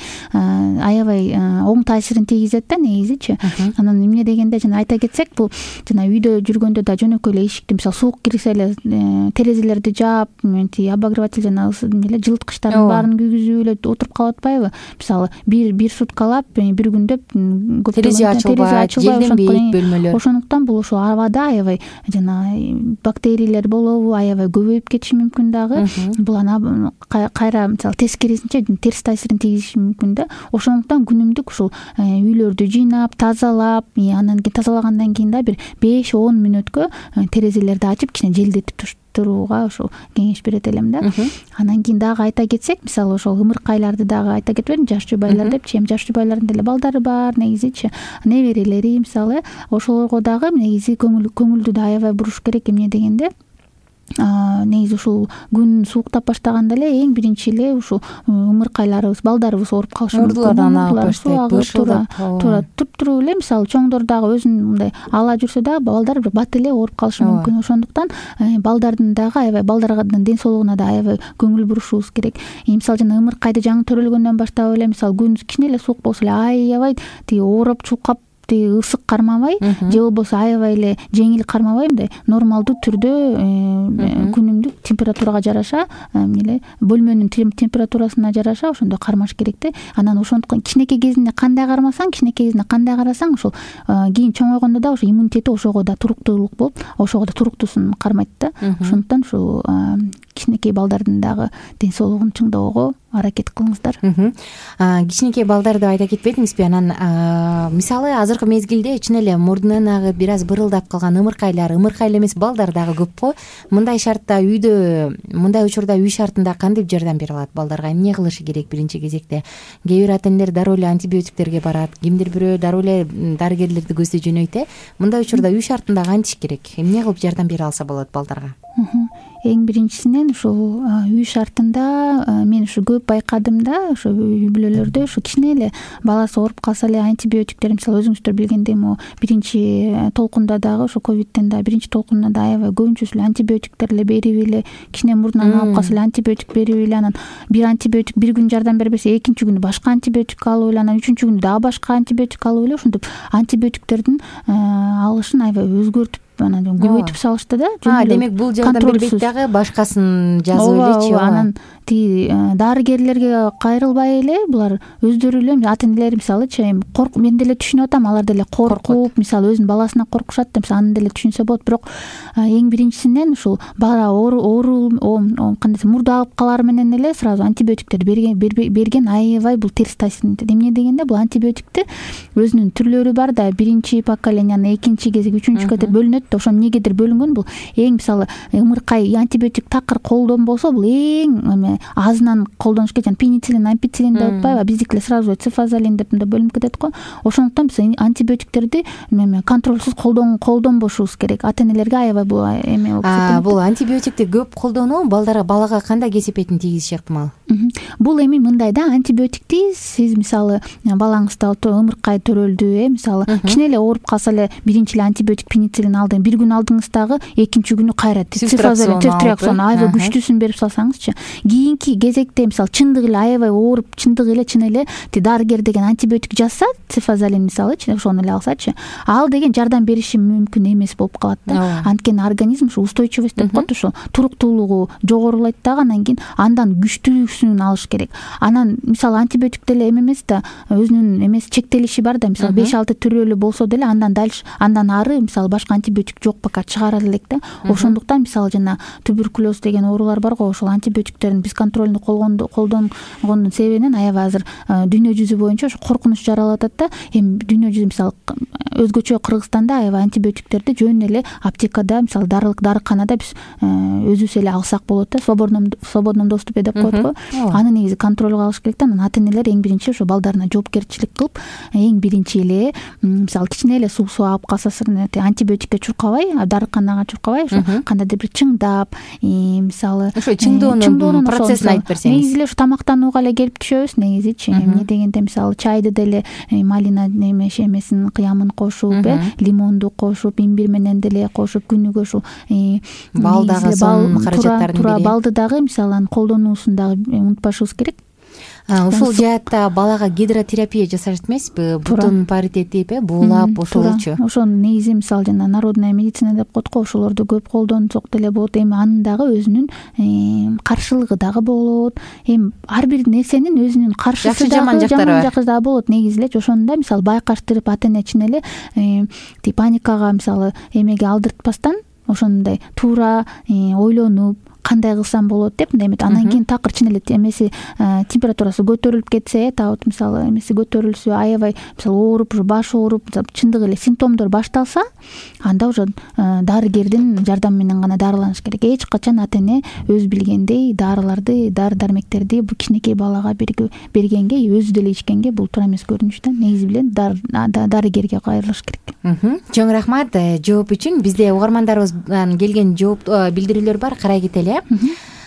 оң таасирин тийгизет да негизичи. Анан эмне дегенде жана айта кетсек, бул жана үйдө жүргөндө да жөнөкөй эле эшикти мисалы суук кирсе эле терезелерди жаап, обогреватель жана жылыткычтардын баарын күйгүзүп эле отуруп калып атпайбы? Мисалы бир суткалап, бир күндөп терезе ачылбайт, желденбейт бөлмөлөр. Ошондуктан бул ошо абада аябай жана бактериялер болобу, аябай көбөйүп кетиши мүмкүн дагы. Бул ана кайра мисалы тескерисинче терс таасирин тийгизиши мүмкүн да. Ошондуктан күнүмдүк ушул үйлөрдү жыйнап, тазалап, анан кийин тазалагандан кийин да бир 5-10 мүнөткө терезелерди ачып кичине желдетип турууга ошол кеңеш берет элем да. Анан кийин дагы айта кетсек, мисалы ошол ымыркайларды дагы айта кетпедим, жаш жубайлар депчи. Жаш жубайлардын деле балдары бар негизичи, неберелери мисалы, ошолорго дагы негизи көңүлдү да аябай буруш керек. Эмне дегенде негизи ушул күн сууктап баштаганда эле эң биринчи эле ушул ымыркайларыбыз, балдарыбыз ооруп калышы мүмкүн. Туура туруп эле мисалы чоңдор дагы өзүн мындай ала жүрсө дагы балдар бат эле ооруп калышы мүмкүн. Ошондуктан балдардын дагы аябай, балдардын ден соолугуна да аябай көңүл бурушубуз керек. Мисалы жана ымыркайды жаңы төрөлгөндөн баштап эле мисалы күн кичине эле суук болсо эле аябай тиги ооруп чулкап тиги ысык кармабай же болбосо аябай эле жеңил кармабай мындай нормалдуу түрдө күнүмдүк температурага жараша эле бөлмөнүн температурасына жараша ошондой кармаш керек да. Анан ошондуктан кичинекей кезинде кандай кармасаң, кичинекей кезинде кандай карасаң, ошол кийин чоңойгондо да ошо иммунитети ошого да туруктуулук болуп, ошого да туруктуусун кармайт да. Ошондуктан ушул кичинекей балдардын дагы ден соолугун чыңдоого аракет кылыңыздар. Кичинекей балдар деп айта кетпедиңизби? Анан мисалы азыркы мезгилде чын эле мурдунан агып бир аз бырылдап калган ымыркай эле эмес балдар дагы көп го. Мындай шартта мындай учурда үй шартында кантип жардам бере алат балдарга? Эмне кылышы керек биринчи кезекте? Кээ бир ата энелер дароо эле антибиотиктерге барат, кимдир бирөө дароо эле дарыгерлерди көздөй жөнөйт. Мындай учурда үй шартында кантиш керек? Эмне кылып жардам бере алса болот балдарга? Эң биринчисинен ушул үй шартында мен ушу көп байкадым да, ошо үй бүлөлөрдө ушу кичине эле баласы ооруп калса эле антибиотиктер, мисалы өзүңүздөр билгендей могу биринчи толкунда дагы ошо ковидтен да биринчи толкунда да аябай көбүнчөсү эле антибиотиктер эле берип эле кичине мурдунан ооруп калса эле антибиотик берип эле, анан бир антибиотик бир күн жардам бербесе экинчи күнү башка антибиотик алып эле, анан үчүнчү күнү дагы башка антибиотик алып эле ошентип антибиотиктердин алышын аябай өзгөртүп анан көбөйтүп салышты да. Демек бул жардам бербейт дагы башкасын жазып элечи. Анан тиги дарыгерлерге кайрылбай эле булар өздөрү эле ата энелер мисалычы мен деле түшүнүп атам, алар деле коркуп мисалы өзүнүн баласына коркушат да, мисалы аны деле түшүнсө болот. Бирок эң биринчисинен ушул бала кандай десем мурда агып калары менен эле сразу антибиотиктерди берген аябай бул терс таасирин этет. Эмне дегенде бул антибиотикти өзүнүн түрлөрү бар да, биринчи поколениянын экинчи кезек, үчүнчүгө деп бөлүнөт да. Ошо эмнегедир бөлүнгөн. Бул эң мисалы ымыркай антибиотик такыр колдонбосо бул эң азынан колдонуш керек. Жана пенициллин, ампициллин деп атпайбы? Биздикилер сразу цифазолин деп мындай бөлүнүп кетет го. Ошондуктан биз антибиотиктерди контролсуз колдонбошубуз керек. Ата энелерге аябай бул эме болуп. Бул антибиотикти көп колдонуу балага кандай кесепетин тийгизиши ыктымал? Бул эми мындай да, антибиотикти сиз мисалы балаңызда ымыркай төрөлдү, мисалы кичине эле ооруп калса эле биринчи эле антибиотик пенициллин алдың, бир күн алдыңыздагы экинчи күнү кайра цифтриаксон аябай күчтүүсүн берип салсаңызчы, кийинки кезекте мисалы чындык эле аябай ооруп, чын эле дарыгер деген антибиотик жазса, цифазолин мисалычы, ошону эле алсачы, ал деген жардам бериши мүмкүн эмес болуп калат да. Анткени организм ушу устойчивость деп коет, ошо туруктуулугу жогорулайт дагы, анан кийин андан күчтүүсүн алыш керек. Анан мисалы антибиотик деле эме эмес да, өзүнүн эмеси чектелиши бар да, мисалы 5-6 түрөлүү болсо деле андан ары мисалы башка антибиотик жок пока чыгара элек да. Ошондуктан мисалы жана туберкулез деген оорулар бар го, ошол антибиотиктердин биз контролдо колдонгондун себебинен аябай азыр дүйнө жүзү боюнча ошо коркунуч жаралып атат да. Эми дүйнө жүзү мисалы өзгөчө Кыргызстанда аябай антибиотиктерди жөн эле аптекада, мисалы дарыканада биз өзүбүз эле алсак болот да, свободном доступе деп коет го. Аны негизи контролго алыш керек да. Анан ата энелер эң биринчи ошо балдарына жоопкерчилик кылып, эң биринчи эле мисалы кичине эле суу агып калса антибиотикке чуркабай, дарыканага чуркабай, ошо кандайдыр бир чыңдап, мисалы ошо чыңдоонун процессин айтып берсеңиз. Негизи эле ушу тамактанууга эле келип түшөбүз негизичи. Эмне дегенде мисалы чайды деле малина эмесин кыямын кошуп, лимонду кошуп, имбир менен деле кошуп күнүгө ушул балдагы каражаттарын балды дагы мисалы колдонуусун дагы унутпашыбыз керек. Ушул жаатта балага гидротерапия жасашат эмеспи? Бутун паритетип, буулап ошолчу. Ошону негизи мисалы жана народная медицина деп коет го, ошолорду көп колдонсок деле болот. Эми анын дагы өзүнүн каршылыгы дагы болот. Эми ар бир нерсенин өзүнүн каршысы жаман жактары дагы болот. Негизи эле ошону да мисалы байкаштырып ата эне чын эле паникага мисалы эмеге алдыртпастан ошондой туура ойлонуп кандай кылсам болот деп мындай эмет. Анан кийин такыр чын эле эмеси температурасы көтөрүлүп кетсе, табыт мисалы эмеси көтөрүлсө, аябай мисалы ооруп, баш ооруп, чындык эле симптомдор башталса, анда уже дарыгердин жардамы менен гана дарыланыш керек. Эч качан ата эне өз билгендей дарыларды, дары-дармектерди бул кичинекей балага бергенге, өзү деле ичкенге бул туура эмес көрүнүш да. Негизи билен дарыгерге кайрылыш керек. Чоң рахмат жооп үчүн. Бизде угармандарыбыздан келген жооп билдирүүлөр бар, карай кетели.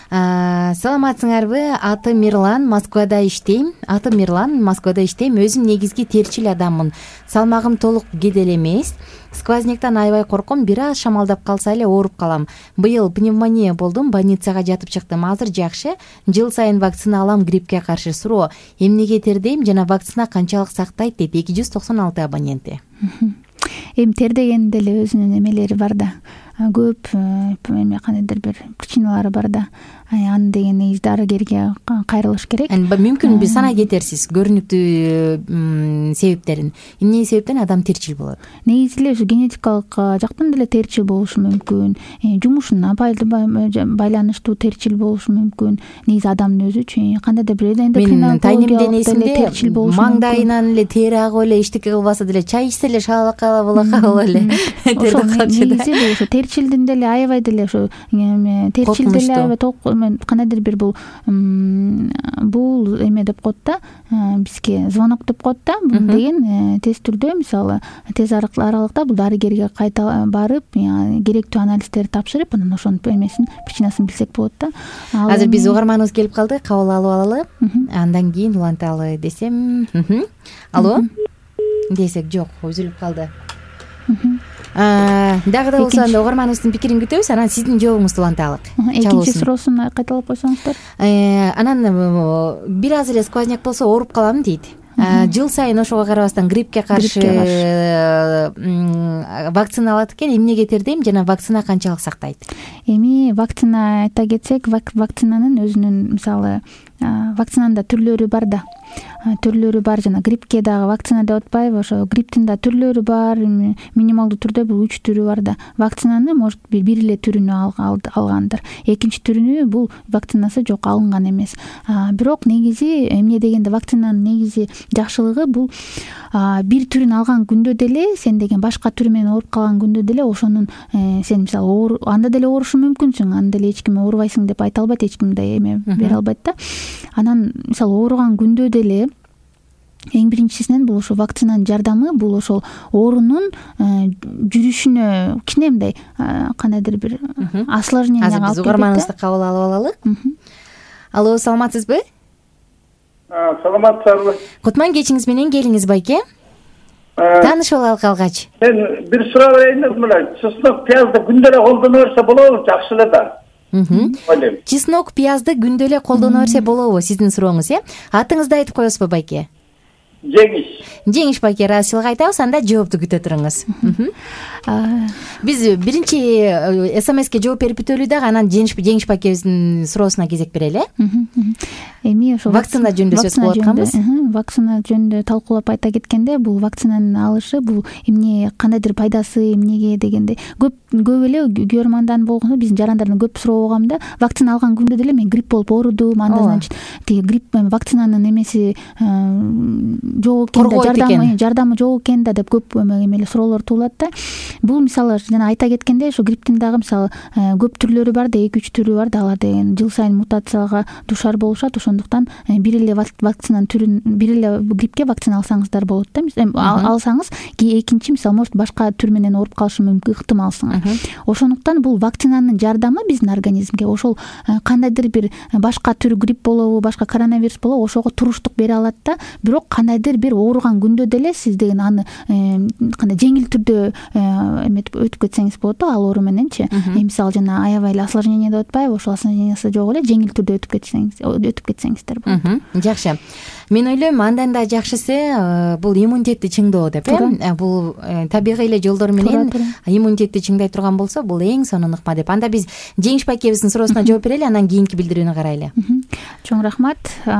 Саламатсыңарбы? Атым Мирлан, Москвада иштейм. Өзүм негизги терчил адаммын. Салмагым толук кедел эмес. Сквознектен аябай корком, бир аз шамалдап калса эле ооруп калам. Быйыл пневмония болдум, больницага жатып чыктым. Азыр жакшы. Жыл сайын вакцина алам гриппке каршы. Суроо, эмнеге тердейм жана вакцина канчалык сактайт дейт 296 абоненти. Эми тердегендин деле өзүнүн эмелери бар да. Көп кандайдыр бир причиналары бар да. Аны деген негизи дарыгерге кайрылыш керек. Мүмкүн бир санай кетерсиз көрүнүктүү себептерин. Эмне себептен адам терчил болот? Негизи эле ушу генетикалык жактан деле терчил болушу мүмкүн. Жумушуна байланыштуу терчил болушу мүмкүн. Негизи адамдын өзүчү кандайдыр бир эндокринологиялык терчил болушу мүмкүн. Маңдайынан эле тери агып эле эчтеке кылбаса деле чай ичсе эле шалакала болуп эле. Негизи ушу терчилдин деле аябай деле ушу терчил деле аябай кандайдыр бир бул эме деп коет да, бизге звонок деп коет да. Бул деген тез түрдө, мисалы тез аралыкта бул дарыгерге кайта барып, керектүү анализдерди тапшырып, анан ошонун эмесин, причинасын билсек болот да. Азыр биз угарманыбыз келип калды, кабыл алып алалы. Андан кийин уланталы десем. Алло? Десек жок, үзүлүп калды. Дагы да болсо анда угарманыбыздын пикирин күтөбүз, анан сиздин жообуңузду уланталык. Экинчи суроосун кайталап койсоңуздар. Анан бир аз эле сквозняк болсо ооруп калам дейт. Жыл сайын ошого карабастан гриппке каршы вакцина алат экен. Эмнеге тердейм жана вакцина канчалык сактайт? Эми вакцина айта кетсек, вакцинанын өзүнүн, мисалы, вакцинанын да түрлөрү бар да. Түрлөрү бар, жана гриппке дагы вакцина деп атпайбы, ошо грипптин да түрлөрү бар, минималдуу түрдө бул 3 түрү бар да. Вакцинаны может бир эле түрүнү алгандыр. Экинчи түрүнү бул вакцинасы жок, алынган эмес. Бирок негизи эмне дегенде вакцинанын негизи жакшылыгы бул бир түрүн алган күндө деле сен деген башка түрү менен ооруп калган күндө деле ошонун сен мисалы анда деле оорушу мүмкүнсүң, анда деле эч ким оорубайсың деп айта албайт, эч ким да эме бере албайт да. Анан мисалы ооруган күндө деле эң биринчисинен бул ошо вакцинанын жардамы бул ошол оорунун жүрүшүнө кичине мындай кандайдыр бир осложнение алып келет. Азыр биз угарманыбызды кабыл алып алалы. Алло, саламатсызбы? Саламатсызбы? Кутман кечиңиз менен келиңиз байке. Таанышып алалык алгач. Мен бир суроо берейин мына, чеснок, пиязды күндө эле колдоно берсе болобу, жакшы эле да. Чеснок, пиязды күндө эле колдоно берсе болобу, сиздин сурооңуз, Атыңызды айтып коесузбу байке? Жеңиш байке, ыраазычылык айтабыз, анда жоопту күтө туруңуз. Биз биринчи СМСке жооп берип бүтөлү дагы, анан Жеңиш байкебиздин суроосуна кезек берели. Эми ошо вакцина жөнүндө сөз кылып атканбыз. Вакцина жөнүндө талкуулап айта кеткенде, бул вакцинанын алышы бул эмне, кандайдыр пайдасы эмнеге дегенде көп эле көрмандан болгондо биздин жарандардын көп суроо болгон да, вакцина алган күндө деле мен грипп болуп оорудум, анда значит тиги грипп вакцинанын эмеси жок экен да, жардамы жок экен да деп көп эмеле суроолор туулат да. Бул мисалы жана айта кеткенде ошо грипптин дагы мисалы көп түрлөрү бар да, 2-3 түрү бар да, алар деген жыл сайын мутацияга дуушар болушат. Ошондуктан бир эле вакцинанын түрүн, бир эле гриппке вакцина алсаңыздар болот да. Алсаңыз экинчи мисалы может башка түр менен ооруп калышы мүмкүн, ыктымалсың. Ошондуктан бул вакцинанын жардамы биздин организмге ошол кандайдыр бир башка түр грипп болобу, башка коронавирус болобу, ошого туруштук бере алат да. Бирок кандайдыр бир ооруган күндө деле сиз деген аны кандай жеңил түрдө эметип өтүп кетсеңиз болот да, ал оору мененчи. Мисалы жана аябай эле осложнение деп атпайбы, ошол осложнениясы жок эле жеңил түрдө өтүп кетсеңиздер болот. Жакшы. Мен ойлойм, андан да жакшысы бул иммунитетти чыңдоо деп, бул табигый эле жолдор менен иммунитетти чыңдай турган болсо, бул эң сонун ыкма деп. Анда биз Жеңиш байкебиздин суроосуна жооп берели, анан кийинки билдирүүнү карайлы. Чоң рахмат.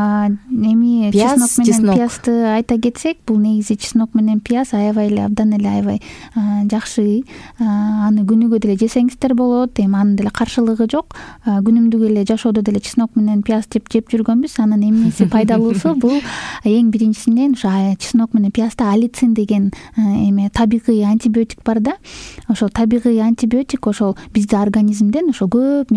Эми чеснок менен пиязды айта кетсек, бул негизи чеснок менен пияз аябай эле абдан эле аябай жакшы. Аны күнүгө деле жесеңиздер болот. Эми анын деле каршылыгы жок. Күнүмдүк эле жашоодо деле чеснок менен пияз жеп жүргөнбүз. Анын эмнеси пайдалуусу бул эң биринчисинен ошо чеснок менен пиязда алицин деген эме табигый антибиотик бар да. Ошол табигый антибиотик ошол биздин организмден ошо көп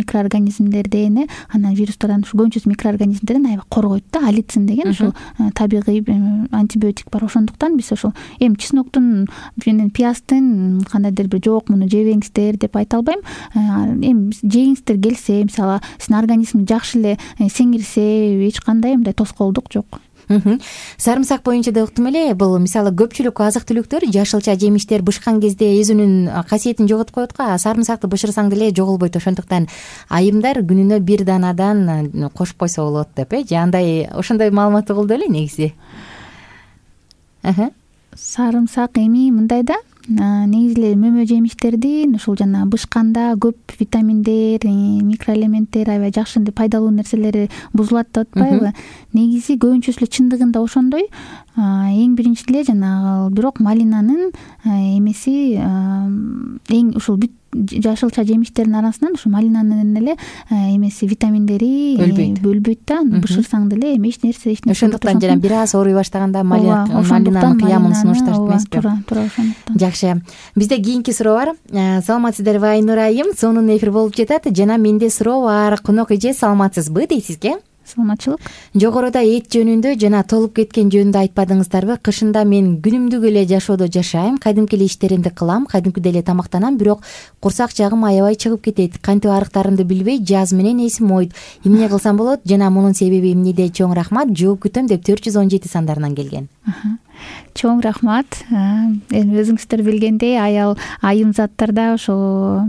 микроорганизмдерден, анан вирустардан, көбүнчөсү микроорганизмдерден аябай коргойт да. Алицин деген ошол табигый антибиотик бар. Ошондуктан биз ошол эми чесноктун менен пияздын кандайдыр бир жок муну жебеңиздер деп айта албайм. Эми жеңиңиздер келсе, мисалы сиздин организм жакшы эле сиңирсе, эч кандай мындай тоскоолдук жок. Сарымсак боюнча да уктум эле, бул мисалы көпчүлүк азык түлүктөр, жашылча жемиштер бышкан кезде өзүнүн касиетин жоготуп коет го. Сарымсакты бышырсаң деле жоголбойт. Ошондуктан айымдар күнүнө 1 данадан кошуп койсо болот деп, же андай ошондой маалымат угулду эле негизи. Сарымсак эми мындай да, негизи эле мөмө жемиштердин ушул жана бышканда көп витаминдер, микроэлементтер, аябай жакшы пайдалуу нерселери бузулат деп атпайбы? Негизи көбүнчөсү эле чындыгында ошондой. Эң биринчи эле жанагы бирок малинанын эмеси эң ушул жашылча жемиштердин арасынан ушу малинанын эле эмеси витаминдери бөлбөйт да. Бышырсаң деле эми эч нерсе ошондуктан жана бир аз ооруй баштаганда малинанын кыямын сунушташат эмеспи? Туура ошондуктан. Жакшы. Бизде кийинки суроо бар. Саламатсыздарбы Айнур айым? Сонун эфир болуп жатат. Жана менде суроо бар. Конок эже саламатсызбы дейсизге? Саламатчылык. Жогоруда эт жөнүндө жана толуп кеткен жөнүндө айтпадыңыздарбы? Кышында мен күнүмдүк эле жашоодо жашайм, кадимки эле иштеримди кылам, кадимкидей эле тамактанам, бирок курсак жагым аябай чыгып кетет. Кантип арыктарымды билбей, жаз менен эсим ойт. Эмне кылсам болот? Жана мунун себеби эмнеде? Чоң рахмат. Жооп күтөм деп 417 сандарынан келген. Чоң рахмат. Эми өзүңүздөр билгендей, аял айымзаттарда ошо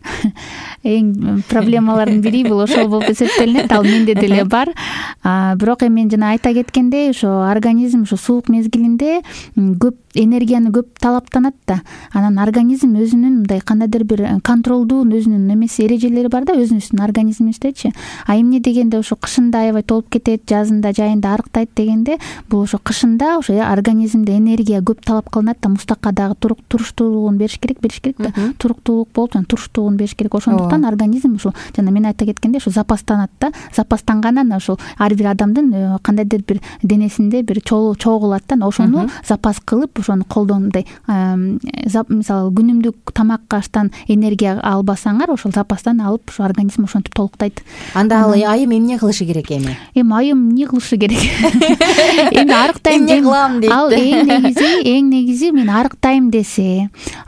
эң проблемалардын бири бул ошол болуп эсептелинет. Ал менде деле бар. Бирок эми мен жана айта кеткендей, ошо организм ошо суук мезгилинде көп энергияны көп талаптанат да. Анан организм өзүнүн мындай кандайдыр бир контролдуу өзүнүн эмеси эрежелери бар да, өзүнүн организмиңиздечи. Эмне дегенде ошо кышында аябай толуп кетет, жазында жайында арыктайт дегенде, бул ошо кышында ошо организмде энергия көп талап кылынат да, мустакка дагы туруктуулугун бериш керек да. Туруктуулук болуп, жана туруштуулугун бериш керек. Ошондуктан организм ушул жана мен айта кеткендей ошо запастанат да. Запастанганан ошол ар бир адамдын кандайдыр бир денесинде бир чогулат да. Ошону запас кылып, ошону колдонуп, мисалы күнүмдүк тамакаштан энергия албасаңар, ошол запастан алып, ошо организм ошентип толуктайт. Анда ал айым эмне кылышы керек эми? Айым эмне кылышы керек? Эми арыктайм дейт. Ал эң негизи мен арыктайм десе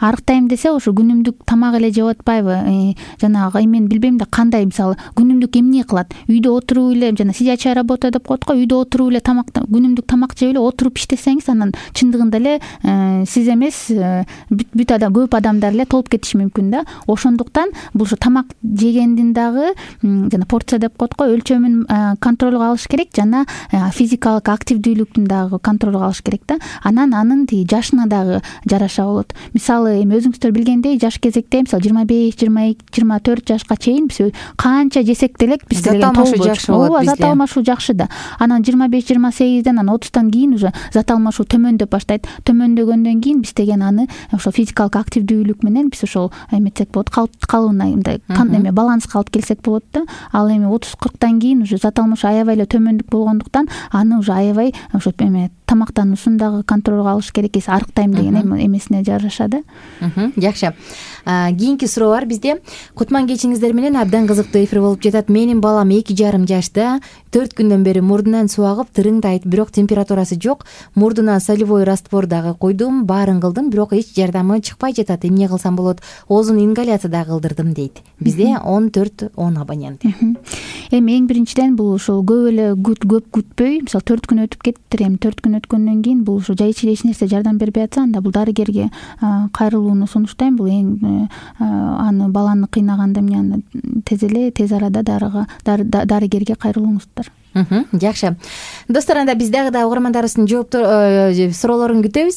ошо күнүмдүк тамак эле жеп атпайбы? Жанагы мен билбейм да кандай, мисалы күнүмдүк эмне кылат? Үйдө отуруп эле, жана сидячая работа деп коет го, үйдө отуруп эле күнүмдүк тамак жеп эле отуруп иштесеңиз, анан чындыгында эле сиз эмес, бүт адам, көп адамдар эле толуп кетиши мүмкүн да. Ошондуктан бул ошо тамак жегендин дагы жана порция деп коет го, өлчөмүн контролго алыш керек, жана физикалык активдүүлүктүн дагы контролго алыш керек да. Анан анын жашына дагы жараша болот. Мисалы эми өзүңүздөр билгендей, жаш кезекте мисалы 25, 22, 24 жашка чейин биз канча жесек деле биз зат алмашуу жакшы болот бизде. Зат алмашуу жакшы да. Анан 25, 28ден анан 30тан кийин уже зат алмашуу төмөндөп баштайт. Төмөндөгөндөн кийин биз деген аны ошо физикалык активдүүлүк менен биз ошол эметсек болот, калыбына мындай эме баланска алып келсек болот да. Ал эми 30-40тан кийин уже зат алмашуу аябай эле төмөндүк болгондуктан аны уже аябай ошо эме тамактануусун дагы контролго алыш керек. Арыктайм деген эмесине жараша да. Жакшы. Кийинки суроо бар бизде. Кутман кечиңиздер менен абдан кызыктуу эфир болуп жатат. Менин балам 2,5 жашта, 4 күндөн бери мурдунан суу агып, тырыңдайт, бирок температурасы жок. Мурдуна солевой раствор дагы койдум, баарын кылдым, бирок эч жардамы чыкпай жатат. Эмне кылсам болот? Оозун ингаляция дагы кылдырдым дейт. Бизде 14-10 абонент. Эми эң биринчиден бул ушул көп күтпөй, мисалы 4 күн өтүп кетиптир, эми 4 күн өткөндөн кийин бул ушу жай эч нерсе жардам бербей атса, анда бул дарыгерге кайрылууну сунуштайм. Бул эң аны баланы кыйнаганда аны тез арада дарыгерге кайрылуңуздар. Жакшы. Достор, анда биз дагы да угармандарыбыздын суроолорун күтөбүз.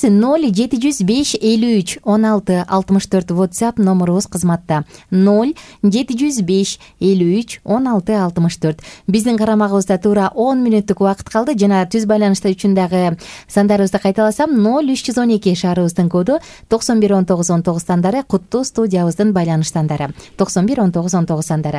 0705 53 16 64 WhatsApp номерубуз кызматта. 0705 53 16 64. Биздин карамагыбызда туура 10 мүнөттүк убакыт калды. Жана түз байланышта үчүн дагы сандарыбызды кайталасам, 0312 шаарыбыздын коду, 91 19 19 сандары, куттуу студиябыздын байланыш сандары. 91 19 19 сандары.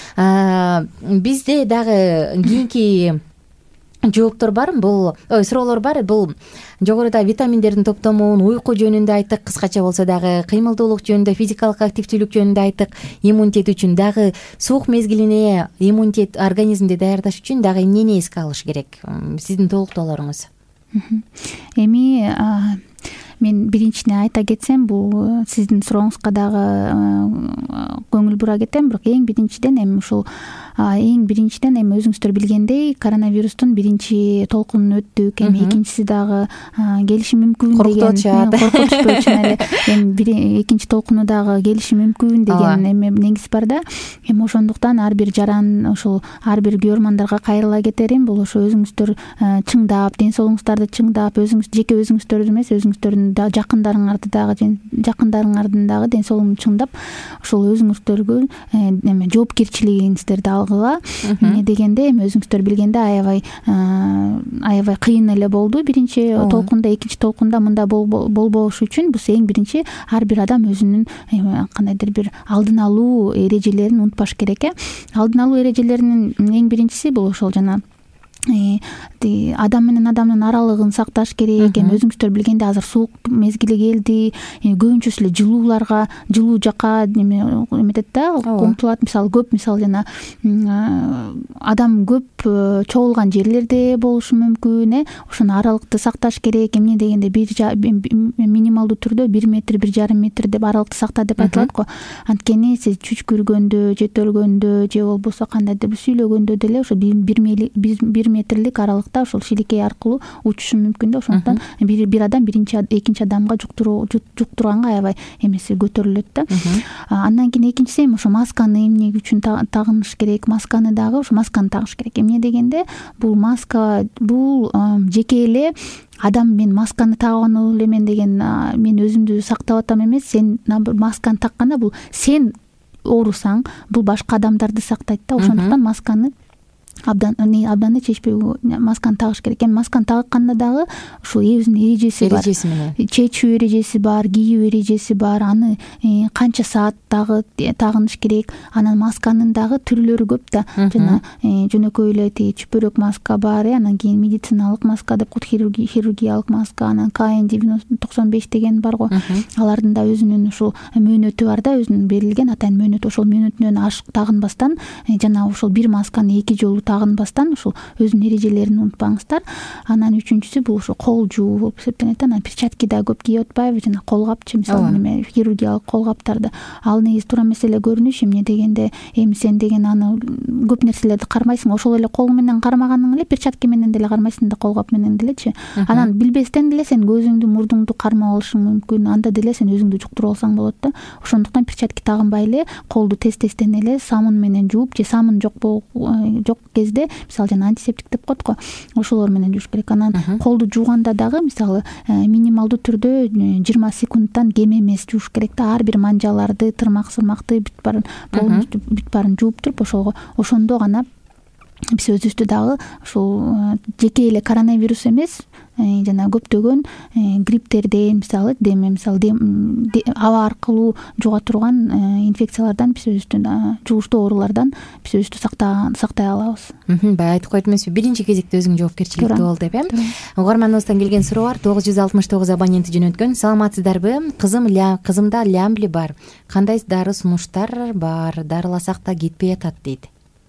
Бизде дагы кийинки жооптор бар, бул суроолор бар. Бул жогоруда витаминдердин топтомун, уйку жөнүндө айттык, кыскача болсо дагы кыймылдуулук жөнүндө, физикалык активдүүлүк жөнүндө айттык. Иммунитет үчүн дагы суук мезгилине иммунитет организмди даярдаш үчүн дагы эмнени эске алыш керек? Сиздин толуктоолоруңуз. Эми мен биринчиден айта кетсем, бул сиздин сурооңузга дагы көңүл бура кетем, бирок эң биринчиден эми ушул эми өзүңүздөр билгендей коронавирустун биринчи толкунун өттүк, эми экинчиси дагы келиши мүмкүн деген коркутуштуу чын эле, эми экинчи толкуну дагы келиши мүмкүн деген эми негиз бар да. Эми ошондуктан ар бир жаран, ушул ар бир көрөрмандарга кайрыла кетерим, бул ошо өзүңүздөр чыңдап, ден соолугуңуздарды чыңдап, жеке өзүңүздөрдү эмес, өзүңүздөрдүн жакындарыңардын дагы ден соолугун чыңдап, ошол өзүңүздөргө эме жоопкерчилигиңиздерди алгыла. Эмне дегенде, эми өзүңүздөр билгенде аябай кыйын эле болду биринчи толкунда, экинчи толкунда мында болбош үчүн бул эң биринчи ар бир адам өзүнүн кандайдыр бир алдын алуу эрежелерин унутпаш керек. Алдын алуу эрежелеринин эң биринчиси бул ошол жана адам менен адамдын аралыгын сакташ керек. Эми өзүңүздөр билгенде азыр суук мезгили келди, көбүнчөсү эле жылуу жака эметет да, умтулат. Мисалы жана адам көп чогулган жерлерде болушу мүмкүн. Ошону аралыкты сакташ керек. Эмне дегенде минималдуу түрдө 1 метр, 1,5 метр деп аралыкты сакта деп айтылат го. Анткени сиз чүчкүргөндө, жөтөлгөндө же болбосо кандайдыр бир сүйлөгөндө деле ошо 1 метрлик аралыкта ошол шиликей аркылуу учушу мүмкүн да. Ошондуктан бир адам экинчи адамга жуктурганга аябай эмеси көтөрүлөт да. Андан кийин экинчиси эми ошо масканы эмне үчүн тагыныш керек? Масканы дагы ошо масканы тагыш керек. Эмне дегенде, бул маска бул жеке эле адам мен масканы тагып элемен деген мен өзүмдү сактап атам эмес. Сен масканы такканда бул сен оорусаң, бул башка адамдарды сактайт да. Ошондуктан масканы абдан чечпей масканы тагыш керек. Эми масканы тагыкканда дагы ушул өзүнүн эрежеси бар. Чечүү эрежеси бар, кийүү эрежеси бар. Аны канча саат тагыныш керек. Анан масканын дагы түрлөрү көп да. Жана жөнөкөй эле чүпөрөк маска бар, анан кийин медициналык маска деп коет, хирургиялык маска, анан KN95 деген бар го. Алардын да өзүнүн ушул мөөнөтү бар да, өзүнүн берилген атайын мөөнөтү. Ошол мөөнөтүнөн ашык тагынбастан жана ошол бир масканы 2 жолу тагынбастан ушул өзүнүн эрежелерин унутпаңыздар. Анан үчүнчүсү бул ошо кол жуу болуп эсептенет. Анан перчатки да көп кийип атпайбы, жана колгапчы, мисалы хирургиялык колгаптарды. Ал негизи туура маселе көрүнүш. Эмне дегенде, эми сен деген аны көп нерселерди кармайсың, ошол эле кол менен кармаганың эле перчатки менен деле кармайсың да, колгап менен делечи. Анан билбестен деле сен көзүңдү, мурдуңду кармап алышың мүмкүн. Анда деле сен өзүңдү жуктуруп алсаң болот да. Ошондуктан перчатки тагынбай эле колду тез-тезден эле самын менен жууп, же самын жок кезде, мисалы жана антисептик деп коет го, ошолор менен жууш керек. Анан колду жууганда дагы мисалы минималдуу түрдө 20 секундтан кем эмес жууш керек да. Ар бир манжаларды, тырмак-сырмакты бүт баарын жууп туруп, ошондо гана биз өзүбүздү дагы ушул жеке эле коронавирус эмес, жана көптөгөн грипптерден, мисалы аба аркылуу жуга турган инфекциялардан биз өзүбүздү, жугуштуу оорулардан биз өзүбүздү сактай алабыз. Баягы айтып койдум эмеспи, биринчи кезекте өзүң жоопкерчиликтүү бол деп. Угарманыбыздан келген суроо бар. 969 абоненти жөнөткөн. Саламатсыздарбы? Кызымда лямбли бар. Кандай дары сунуштар бар? Дарыласак да кетпей атат дейт.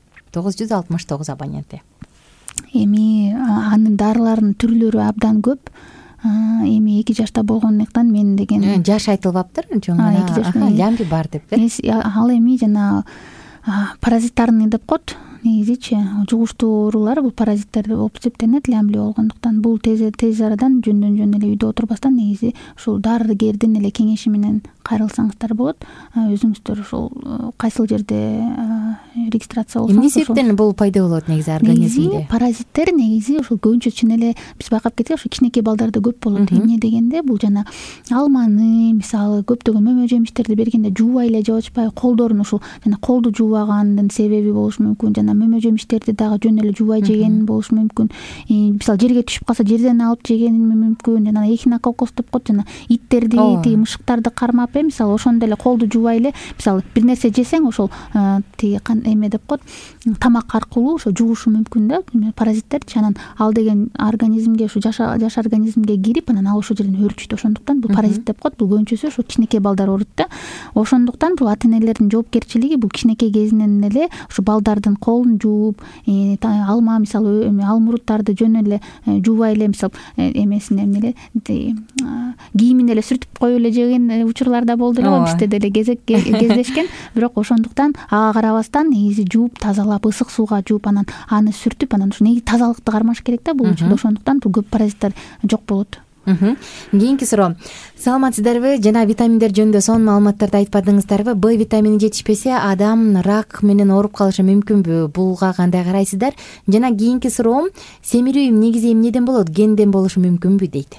969 абоненти. Эми анын дарыларынын түрлөрү абдан көп. Эми 2 жашта болгондуктан мен деген жаш айтылбаптыр, лямби бар деп. Ал эми жана паразиттарный деп коет. Негизичи жугуштуу оорулар бул паразиттер болуп эсептенет. Лямбли болгондуктан бул тез арадан жөндөн эле үйдө отурбастан негизи ушул дарыгердин эле кеңеши менен кайрылсаңыздар болот. Өзүңүздөр ушул кайсыл жерде регистрация болсоңуз. Эмне себептен бул пайда болот негизи организмде? Паразиттер негизи ушул көбүнчө чын эле биз байкап кетсек, ушул кичинекей балдарда көп болот. Эмне дегенде, бул жана алманы, мисалы көптөгөн мөмө жемиштерди бергенде жуубай эле жабышпай, колдорун ушул жана колду жуубагандын себеби болушу мүмкүн. Жана мөмө жемиштерди дагы жөн эле жуубай жеген болушу мүмкүн. Мисалы жерге түшүп калса жерден алып жеген мүмкүн. Жана эхинококкус деп коет, жана иттерди, мышыктарды кармап, мисалы ошондо эле колду жуубай эле, мисалы бир нерсе жесең, ошол эме деп коет, тамак аркылуу ошо жугушу мүмкүн да паразиттер. Анан ал деген организмге, ушу жаш организмге кирип, анан ал ошол жерден өрчүйт. Ошондуктан бул паразит деп коет. Бул көбүнчөсү ошо кичинекей балдар ооруйт да. Ошондуктан бул ата энелердин жоопкерчилиги, бул кичинекей кезинен эле ушу балдардын колун колун жууп, алма мисалы алмуруттарды жөн эле жуубай эле мисалы эмесине эмне эле кийимине эле сүртүп коюп эле жеген учурларда болду эле го, бизде деле кездешкен. Бирок ошондуктан ага карабастан негизи жууп тазалап ысык сууга жууп анан аны сүртүп анан ушу негизи тазалыкты кармаш керек да бул учурда. Ошондуктан бул көп паразиттер жок болот. Кийинки суроо. Саламатсыздарбы? Жана витаминдер жөнүндө сонун маалыматтарды айтпадыңыздарбы? Б витамини жетишпесе адам рак менен ооруп калышы мүмкүнбү? Булга кандай карайсыздар? Жана кийинки суроом, семирүү негизи эмнеден болот? Генден болушу мүмкүнбү дейт.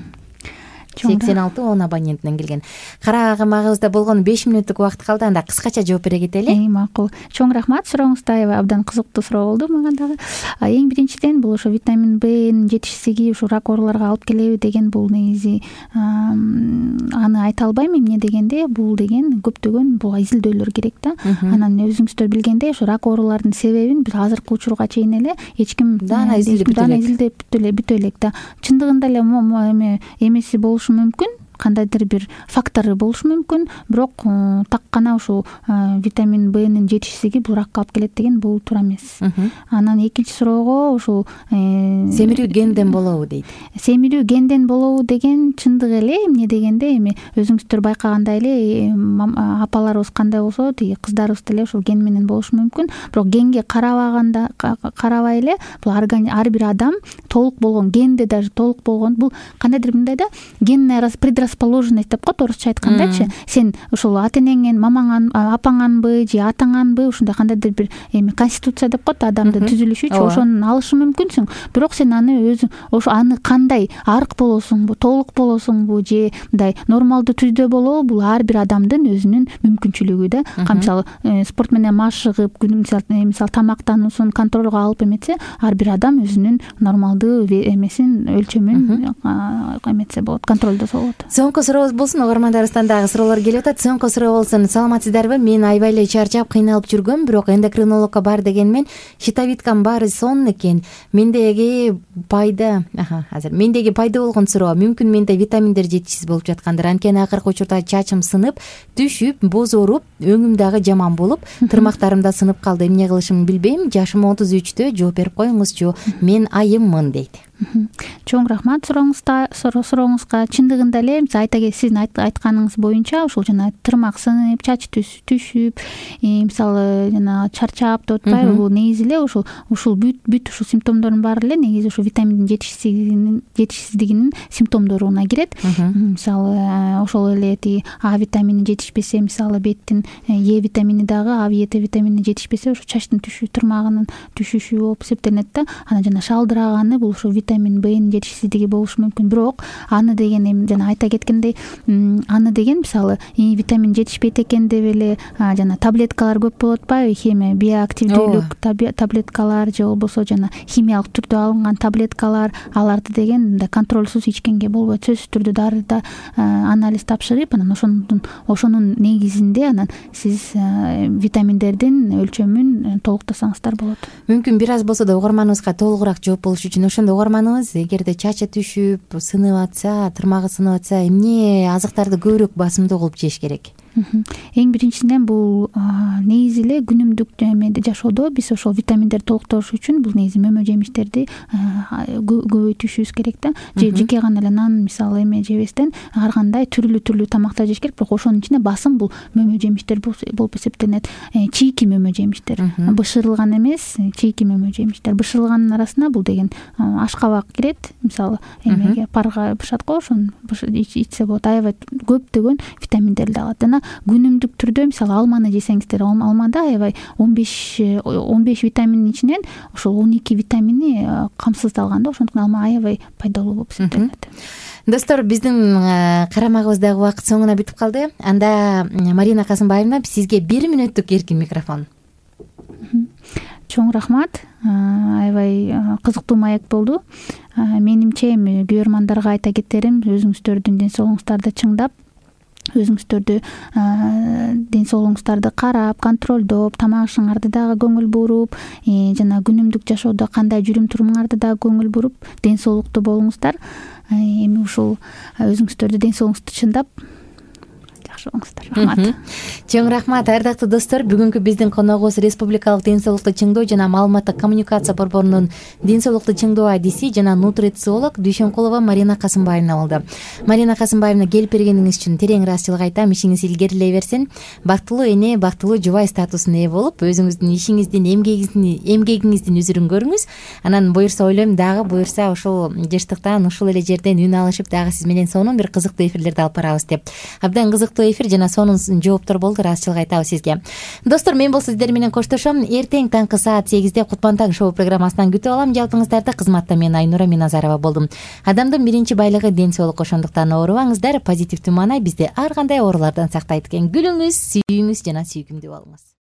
86 абонентинен келген. Карагымагыбызда болгон 5 мүнөттүк убакыт калды, анда кыскача жооп бере кетели. Макул. Чоң рахмат, сурооңузда аябай абдан кызыктуу суроо болду мага дагы. Эң биринчиден бул ошо витамин Бнин жетишсиздиги ушу рак ооруларга алып келеби деген бул негизи аны айта албайм эмне дегенде, бул деген көптөгөн бул изилдөөлөр керек да. Анан өзүңүздөр билгендей ошо рак оорулардын себебин биз азыркы учурга чейин эле эч ким изилдеп бүтө элек да. Чындыгында эле эмеси болушу мүмкүн, кандайдыр бир фактору болушу мүмкүн, бирок так гана ушул витамин Бнин жетишсиздиги бул ракка алып келет деген бул туура эмес. Анан экинчи суроого ушул семирүү генден болобу дейт. Семирүү генден болобу деген чындык эле, эмне дегенде эми өзүңүздөр байкагандай эле апаларыбыз кандай болсо, тиги кыздарыбыз деле ушул ген менен болушу мүмкүн. Бирок генге карабай эле бул ар бир адам толук болгон, генде даже толук болгон, бул кандайдыр мындай да, генная предрасположенность деп коет орусча айткандачы. Сен ушул ата-энеңен, мамаңан, апаңанбы же атаңанбы, ушундай кандайдыр бир конституция деп коет адамдын түзүлүшүчү, ошонун алышы мүмкүнсүң. Бирок сен аны өзүң ошо аны кандай арык болосуңбу, толук болосуңбу же мындай нормалдуу түрдө болобу, бул ар бир адамдын өзүнүн мүмкүнчүлүгү да. Мисалы спорт менен машыгып, мисалы тамактануусун контролго алып эметсе, ар бир адам өзүнүн нормалдуу эмесин, өлчөмүн эметсе болот, контролдосо болот. Соңку сурообуз болсун, угармандарыбыздан дагы суроолор келип атат. Соңку суроо болсун. Саламатсыздарбы? Мен аябай эле чарчап, кыйналып жүргөм, бирок эндокринологко бар дегенмен щитовидкам баары сонун экен. Мендеги пайда болгон суроо. Мүмкүн менде витаминдер жетишсиз болуп жаткандыр. Анткени акыркы учурда чачым сынып, түшүп, боз ооруп, өңүм дагы жаман болуп, тырмактарым да сынып калды. Эмне кылышымды билбейм. Жашым 33-тө, жооп берип коюңузчу. Мен айыммын дейт. Чоң рахмат сурооңузга. Чындыгында эле сиздин айтканыңыз боюнча ушул жана тырмак сынып, чач түшүп, мисалы жана чарчап деп атпайбы, бул негизи эле ушул бүт ушул симптомдордун баары эле негизи ушул витаминдин жетишсиздигинин симптомдоруна кирет. Мисалы ошол эле тиги А витамини жетишпесе, мисалы беттин Е витамини дагы А, Е витамини жетишпесе, ошо чачтын түшүү, тырмагынын түшүшү болуп эсептелинет да. Анан жана шалдыраганы бул ушул витамин Бнин жетишсиздиги болушу мүмкүн. Бирок аны деген жана айта кеткендей, аны деген мисалы витамин жетишпейт экен деп эле жана таблеткалар көп болуп атпайбы, химия биоактивдүүлүк таблеткалар же болбосо жана химиялык түрдө алынган таблеткалар, аларды деген мындай контролсуз ичкенге болбойт. Сөзсүз түрдө дарыда анализ тапшырып, анан ошонун негизинде анан сиз витаминдердин өлчөмүн толуктасаңыздар болот. Мүмкүн бир аз болсо да угарманыбызга толугураак жооп болуш үчүн ошондо угарманыбыз эгерде чачы түшүп, сынып атса, тырмагы сынып атса, эмне азыктарды көбүрөөк басымдуу кылып жеш керек? Эң биринчиден бул негизи эле күнүмдүк жашоодо биз ошол витаминдерди толуктош үчүн бул негизи мөмө жемиштерди көбөйтүшүбүз керек да. Жеке гана эле нан мисалы эме жебестен ар кандай түрлүү тамактар жеш керек. Бирок ошонун ичинде басым бул мөмө жемиштер болуп эсептелет. Чийки мөмө жемиштер, бышырылган эмес, чийки мөмө жемиштер. Бышырылганын арасына бул деген ашкабак кирет. Мисалы эмеге парга бышат го, ошону ичсе болот. Аябай көптөгөн витаминдер алат. Күнүмдүк түрдө мисалы алманы жесеңиздер, алмада аябай 15 витаминдин ичинен ошол 12 витамини камсыздалган да. Ошондуктан алма аябай пайдалуу болуп эсептелет. Достор, биздин карамагыбыздагы убакыт соңуна бүтүп калды. Анда Марина Касымбаевна, сизге 1 мүнөттүк эркин микрофон. Чоң рахмат. Аябай кызыктуу маек болду. Менимче эми көрөрмандарга айта кетерим, өзүңүздөрдүн ден соолугуңуздарды чыңдап, өзүңүздөрдү ден соолугуңуздарды карап, контролдоп, тамак ашыңарды дагы көңүл буруп, жана күнүмдүк жашоодо кандай жүрүм турумуңарды дагы көңүл буруп, ден соолуктуу болуңуздар. Эми ушул өзүңүздөрдү ден соолугуңузду чыңдап жакшы болуңуздар. Рахмат. Чоң рахмат. Ардактуу достор, бүгүнкү биздин коногубуз Республикалык ден соолукту чыңдоо жана маалыматтык коммуникация борборунун ден соолукту чыңдоо адиси жана нутрициолог Дүйшөнкулова Марина Касымбаевна болду. Марина Касымбаевна, келип бергениңиз үчүн терең ыраазычылык айтам. Ишиңиз илгерилей берсин. Бактылуу эне, бактылуу жубай статусуна ээ болуп, өзүңүздүн ишиңиздин, эмгегиңиздин үзүрүн көрүңүз. Анан буюрса ойлойм, дагы буюрса ушул жаштыктан, ушул эле жерден үн алышып, дагы сиз менен сонун бир кызыктуу эфирлерди алып барабыз деп. Абдан кызыктуу эфир жана сонун жооптор болду. Ыраазычылык айтабыз сизге. Достор, мен болсо сиздер менен коштошом. Эртең таңкы саат 8-де Кутман таң шоу программасынан күтүп алам жалпыңыздарды. Кызматта мен Айнура Миназарова болдум. Адамдын биринчи байлыгы ден соолук, ошондуктан оорубаңыздар. Позитивдүү маанай бизди ар кандай оорулардан сактайт экен. Күлүңүз, сүйүңүз жана сүйкүмдүү болуңуз.